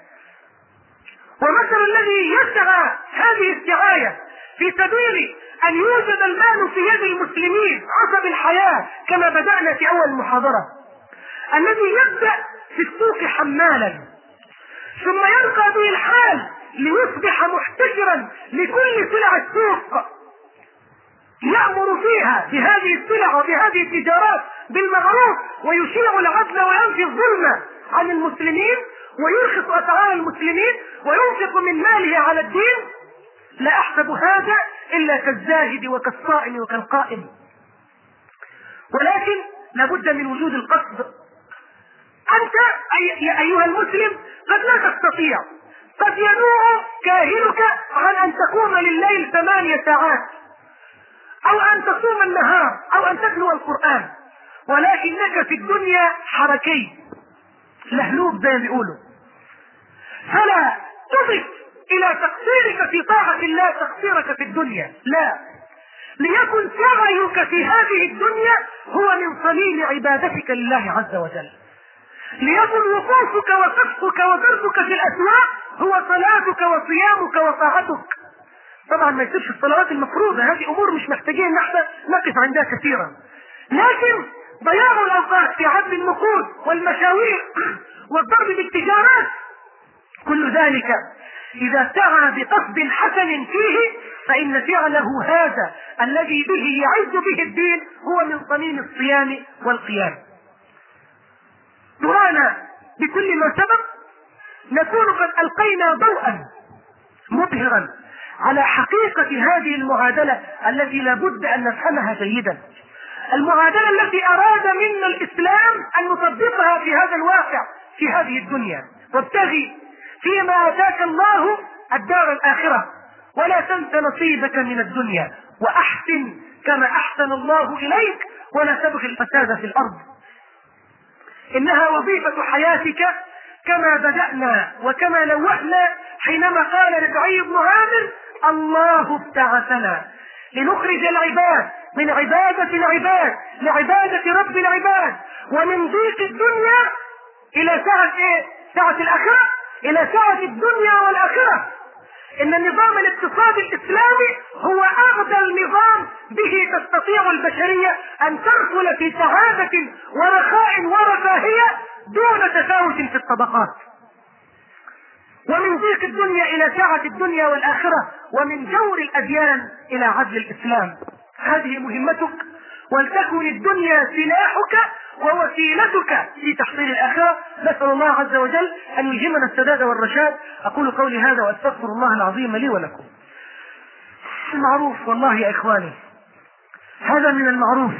ومثل الذي يسعى هذه السعاية في سبيل أن يوجد المال في يد المسلمين عصب الحياة كما بدأنا في أول محاضرة، الذي يبدأ في السوق حمالا ثم يرقى به الحال ليصبح محتكرا لكل سلع السوق، يأمر فيها بهذه السلع وبهذه التجارات بالمعروف ويشيع العدل وينفي الظلم عن المسلمين ويرخص أسعار المسلمين وينفق من ماله على الدين، لا أحسب هذا إلا كالزاهد وكالصائم وكالقائم. ولكن لابد من وجود القصد. أنت أيها المسلم قد لا تستطيع، قد ينوع كاهلك عن أن تقوم لليل 8 ساعات أو أن تصوم النهار أو أن تتلو القرآن، ولكنك في الدنيا حركي لهلوب زي ما بيقولوا، فلا تضف إلى تقصيرك في طاعة الله تقصيرك في الدنيا، لا، ليكن سعيك في هذه الدنيا هو من صميم عبادتك لله عز وجل، ليكن وقوفك وصفك ودرسك في الأسواق هو صلاتك وصيامك وطاعتك. طبعا ما يصيرش الصلوات المفروضة، هذه أمور مش محتاجين ان احنا نقف عندها كثيرا، لكن ضياع الأوقات في عد النقود والمشاوير والضرب بالتجارات، كل ذلك إذا سعى بقصد حسن فيه فإن فعله هذا الذي به يعز به الدين هو من صميم الصيام والقيام. درانا بكل ما سبق نكون قد ألقينا ضوءا مبهرا على حقيقة هذه المعادلة التي لابد أن نفهمها جيدا، المعادلة التي أراد منا الإسلام أن نطبقها في هذا الواقع في هذه الدنيا. وابتغي فيما آتاك الله الدار الآخرة ولا تنس نصيبك من الدنيا وأحسن كما أحسن الله إليك ولا تبغي الفساد في الأرض. إنها وظيفة حياتك كما بدأنا وكما نوهنا حينما قال ربعي بن عامر: الله ابتعثنا لنخرج العباد من عبادة العباد لعبادة رب العباد ومن ضيق الدنيا إلى سعة الآخرة، إلى سعة الدنيا والآخرة. إن النظام الاقتصادي الإسلامي هو أفضل نظام به تستطيع البشرية أن تدخل في سعادة ورخاء ورفاهية دون تفاوت في الطبقات، ومن ضيق الدنيا إلى سعة الدنيا والآخرة، ومن جور الأديان إلى عدل الإسلام. هذه مهمتك، ولتكن الدنيا سلاحك ووسيلتك في تحصيل الآخرة. نسأل الله عز وجل أن يلهمنا السداد والرشاد. أقول قولي هذا وأستغفر الله العظيم لي ولكم. المعروف والله يا إخواني هذا من المعروف.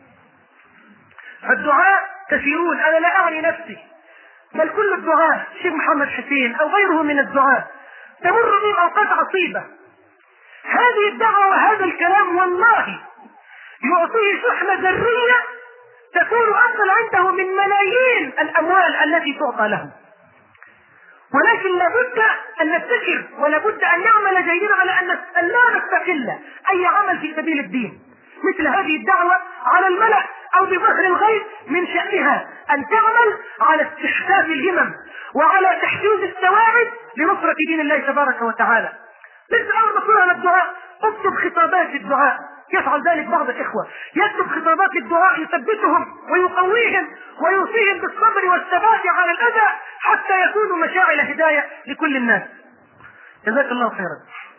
الدعاء كثيرون، أنا لا أعني نفسي بل كل الدعاء، الشيخ محمد حسين أو غيره من الدعاء، تمر بهم أوقات عصيبة. هذه الدعوة وهذا الكلام والله يعطيه شحنة ذرية تكون أفضل عنده من ملايين الأموال التي تعطى له. ولكن لابد أن نفتكر ولابد أن نعمل جيدا على أن لا نستقل أي عمل في سبيل الدين. مثل هذه الدعوة على الملأ أو بظهر الغيب من شأنها أن تعمل على استحداث الهمم وعلى تحفيز السواعد لنصرة دين الله تبارك وتعالى. ليس الأمر مطلوب على الدعاء، اكتب خطابات الدعاء، يفعل ذلك بعض الإخوة، يكتب خطابات للدعاء يثبتهم ويقويهم ويوصيهم بالصبر والثبات على الأذى حتى يكونوا مشاعل هداية لكل الناس. جزاك الله خيرا.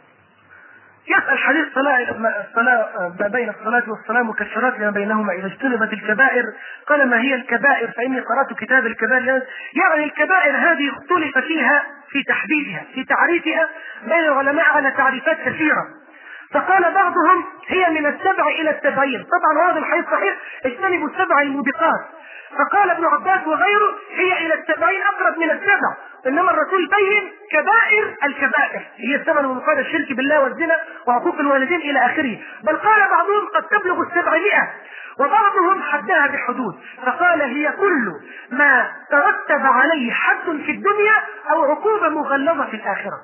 يسأل حديث الصلاة بين الصلاة والصلاة مكفرات لما بينهما إذا اجتنبت الكبائر، قال ما هي الكبائر؟ فإني قرأت كتاب الكبائر. يعني الكبائر هذه اختلف فيها في تحديدها في تعريفها بين العلماء على تعريفات كثيرة، فقال بعضهم هي من 7 إلى 70. طبعا هذا الحديث صحيح، اجتنبوا 7 الموبقات. فقال ابن عباس وغيره هي إلى 70 أقرب من 7، إنما الرسول بين كبائر الكبائر هي 7 الموبقات: الشرك بالله والزنا وعقوق الوالدين إلى آخره. بل قال بعضهم قد تبلغ 700، وبعضهم حدها بحدود، فقال هي كل ما ترتب عليه حد في الدنيا أو عقوبة مغلظة في الآخرة.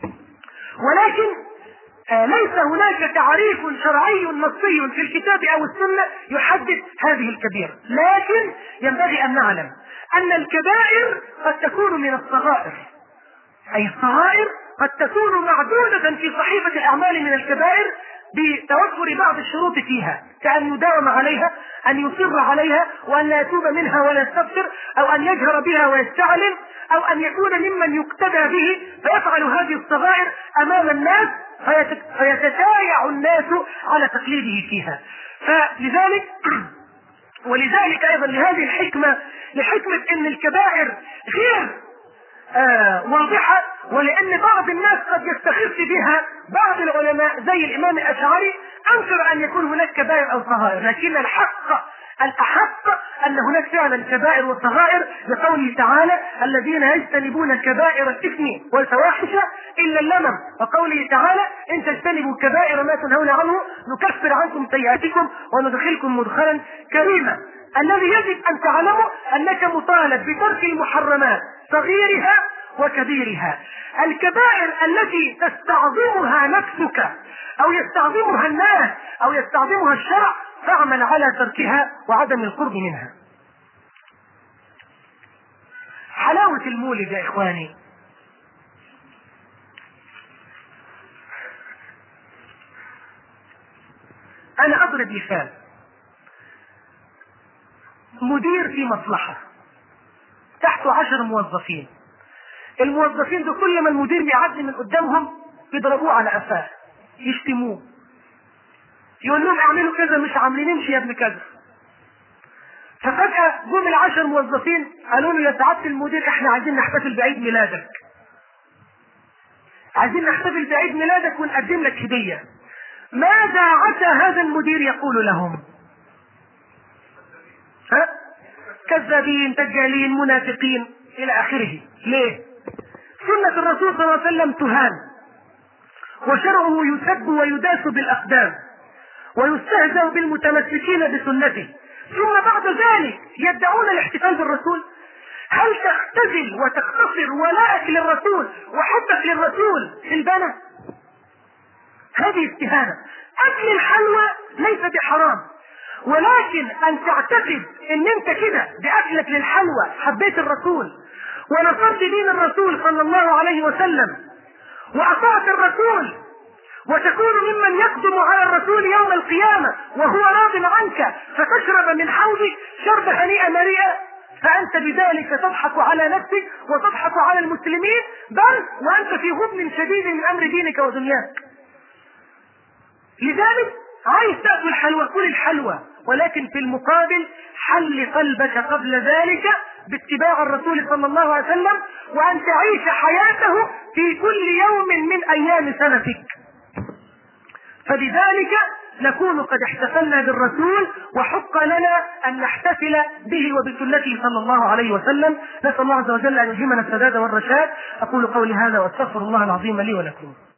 ولكن ليس هناك تعريف شرعي نصي في الكتاب أو السنة يحدد هذه الكبيرة، لكن ينبغي أن نعلم أن الكبائر قد تكون من الصغائر، أي الصغائر قد تكون معدودة في صحيفة الأعمال من الكبائر بتوفر بعض الشروط فيها، كأن يداوم عليها، أن يصر عليها، وأن لا يتوب منها ولا يستغفر، أو أن يجهر بها ويستعلن، أو أن يكون ممن يقتدى به فيفعل هذه الصغائر أمام الناس فيتشايع الناس على تقليده فيها. فلذلك ولذلك أيضا لهذه الحكمة، لحكمة أن الكبائر غير واضحة، ولأن بعض الناس قد يستخف بها بعض العلماء زي الإمام الأشعري أنكر أن يكون هناك كبائر أو صغائر، لكن الأحق أن هناك فعلا كبائر وصغائر، لقوله تعالى الذين يجتنبون كبائر الإثم والفواحش إلا اللمم، وقوله تعالى إن تجتنبوا كبائر ما تنهون عنه نكفر عنكم سيئاتكم وندخلكم مدخلا كريما. الذي يجب أن تعلمه أنك مطالب بترك المحرمات صغيرها وكبيرها. الكبائر التي تستعظمها نفسك أو يستعظمها الناس أو يستعظمها الشرع فاعمل على تركها وعدم القرب منها. حلاوة المولد يا إخواني، أنا أضرب مثال: مدير في مصلحة تحته 10 موظفين، الموظفين دول كل ما المدير بيعدي من قدامهم يضربوه على قفاه، يشتموه، يقول لهم اعملوا كذا مش عاملين، امشي يا ابن كذا. ففجأة جم 10 موظفين قالوا له يا سعادة المدير احنا عايزين نحتفل بعيد ميلادك، عايزين نحتفل بعيد ميلادك ونقدم لك هدية. ماذا عسى هذا المدير يقول لهم؟ كذابين، دجالين، منافقين الى اخره. ليه؟ سنة الرسول صلى الله عليه وسلم تهان، وشرعه يسب ويداس بالاقدام، ويستهزأ بالمتمسكين بسنته، ثم بعد ذلك يدعون الاحتفال بالرسول. هل تختزل وتختصر ولاءك للرسول وحبك للرسول في البنا؟ هذه استهانة. اكل الحلوى ليس بحرام، ولكن ان تعتقد ان انت كده باكلك للحلوى حبيت الرسول ونصرت دين الرسول صلى الله عليه وسلم واطعت الرسول، وتكون ممن يقدم على الرسول يوم القيامة وهو راض عنك فتشرب من حوضه شرب هنيئة مريئة، فأنت بذلك تضحك على نفسك وتضحك على المسلمين، بل وأنت في غبن شديد من أمر دينك ودنياك. لذلك عايز تأكل حلوى، كل الحلوى، ولكن في المقابل حل قلبك قبل ذلك باتباع الرسول صلى الله عليه وسلم، وأن تعيش حياته في كل يوم من أيام سنتك. فبذلك نكون قد احتفلنا بالرسول، وحق لنا أن نحتفل به وبسنته صلى الله عليه وسلم. نسأل الله عز وجل أن يلهمنا السداد والرشاد. أقول قولي هذا وأستغفر الله العظيم لي ولكم.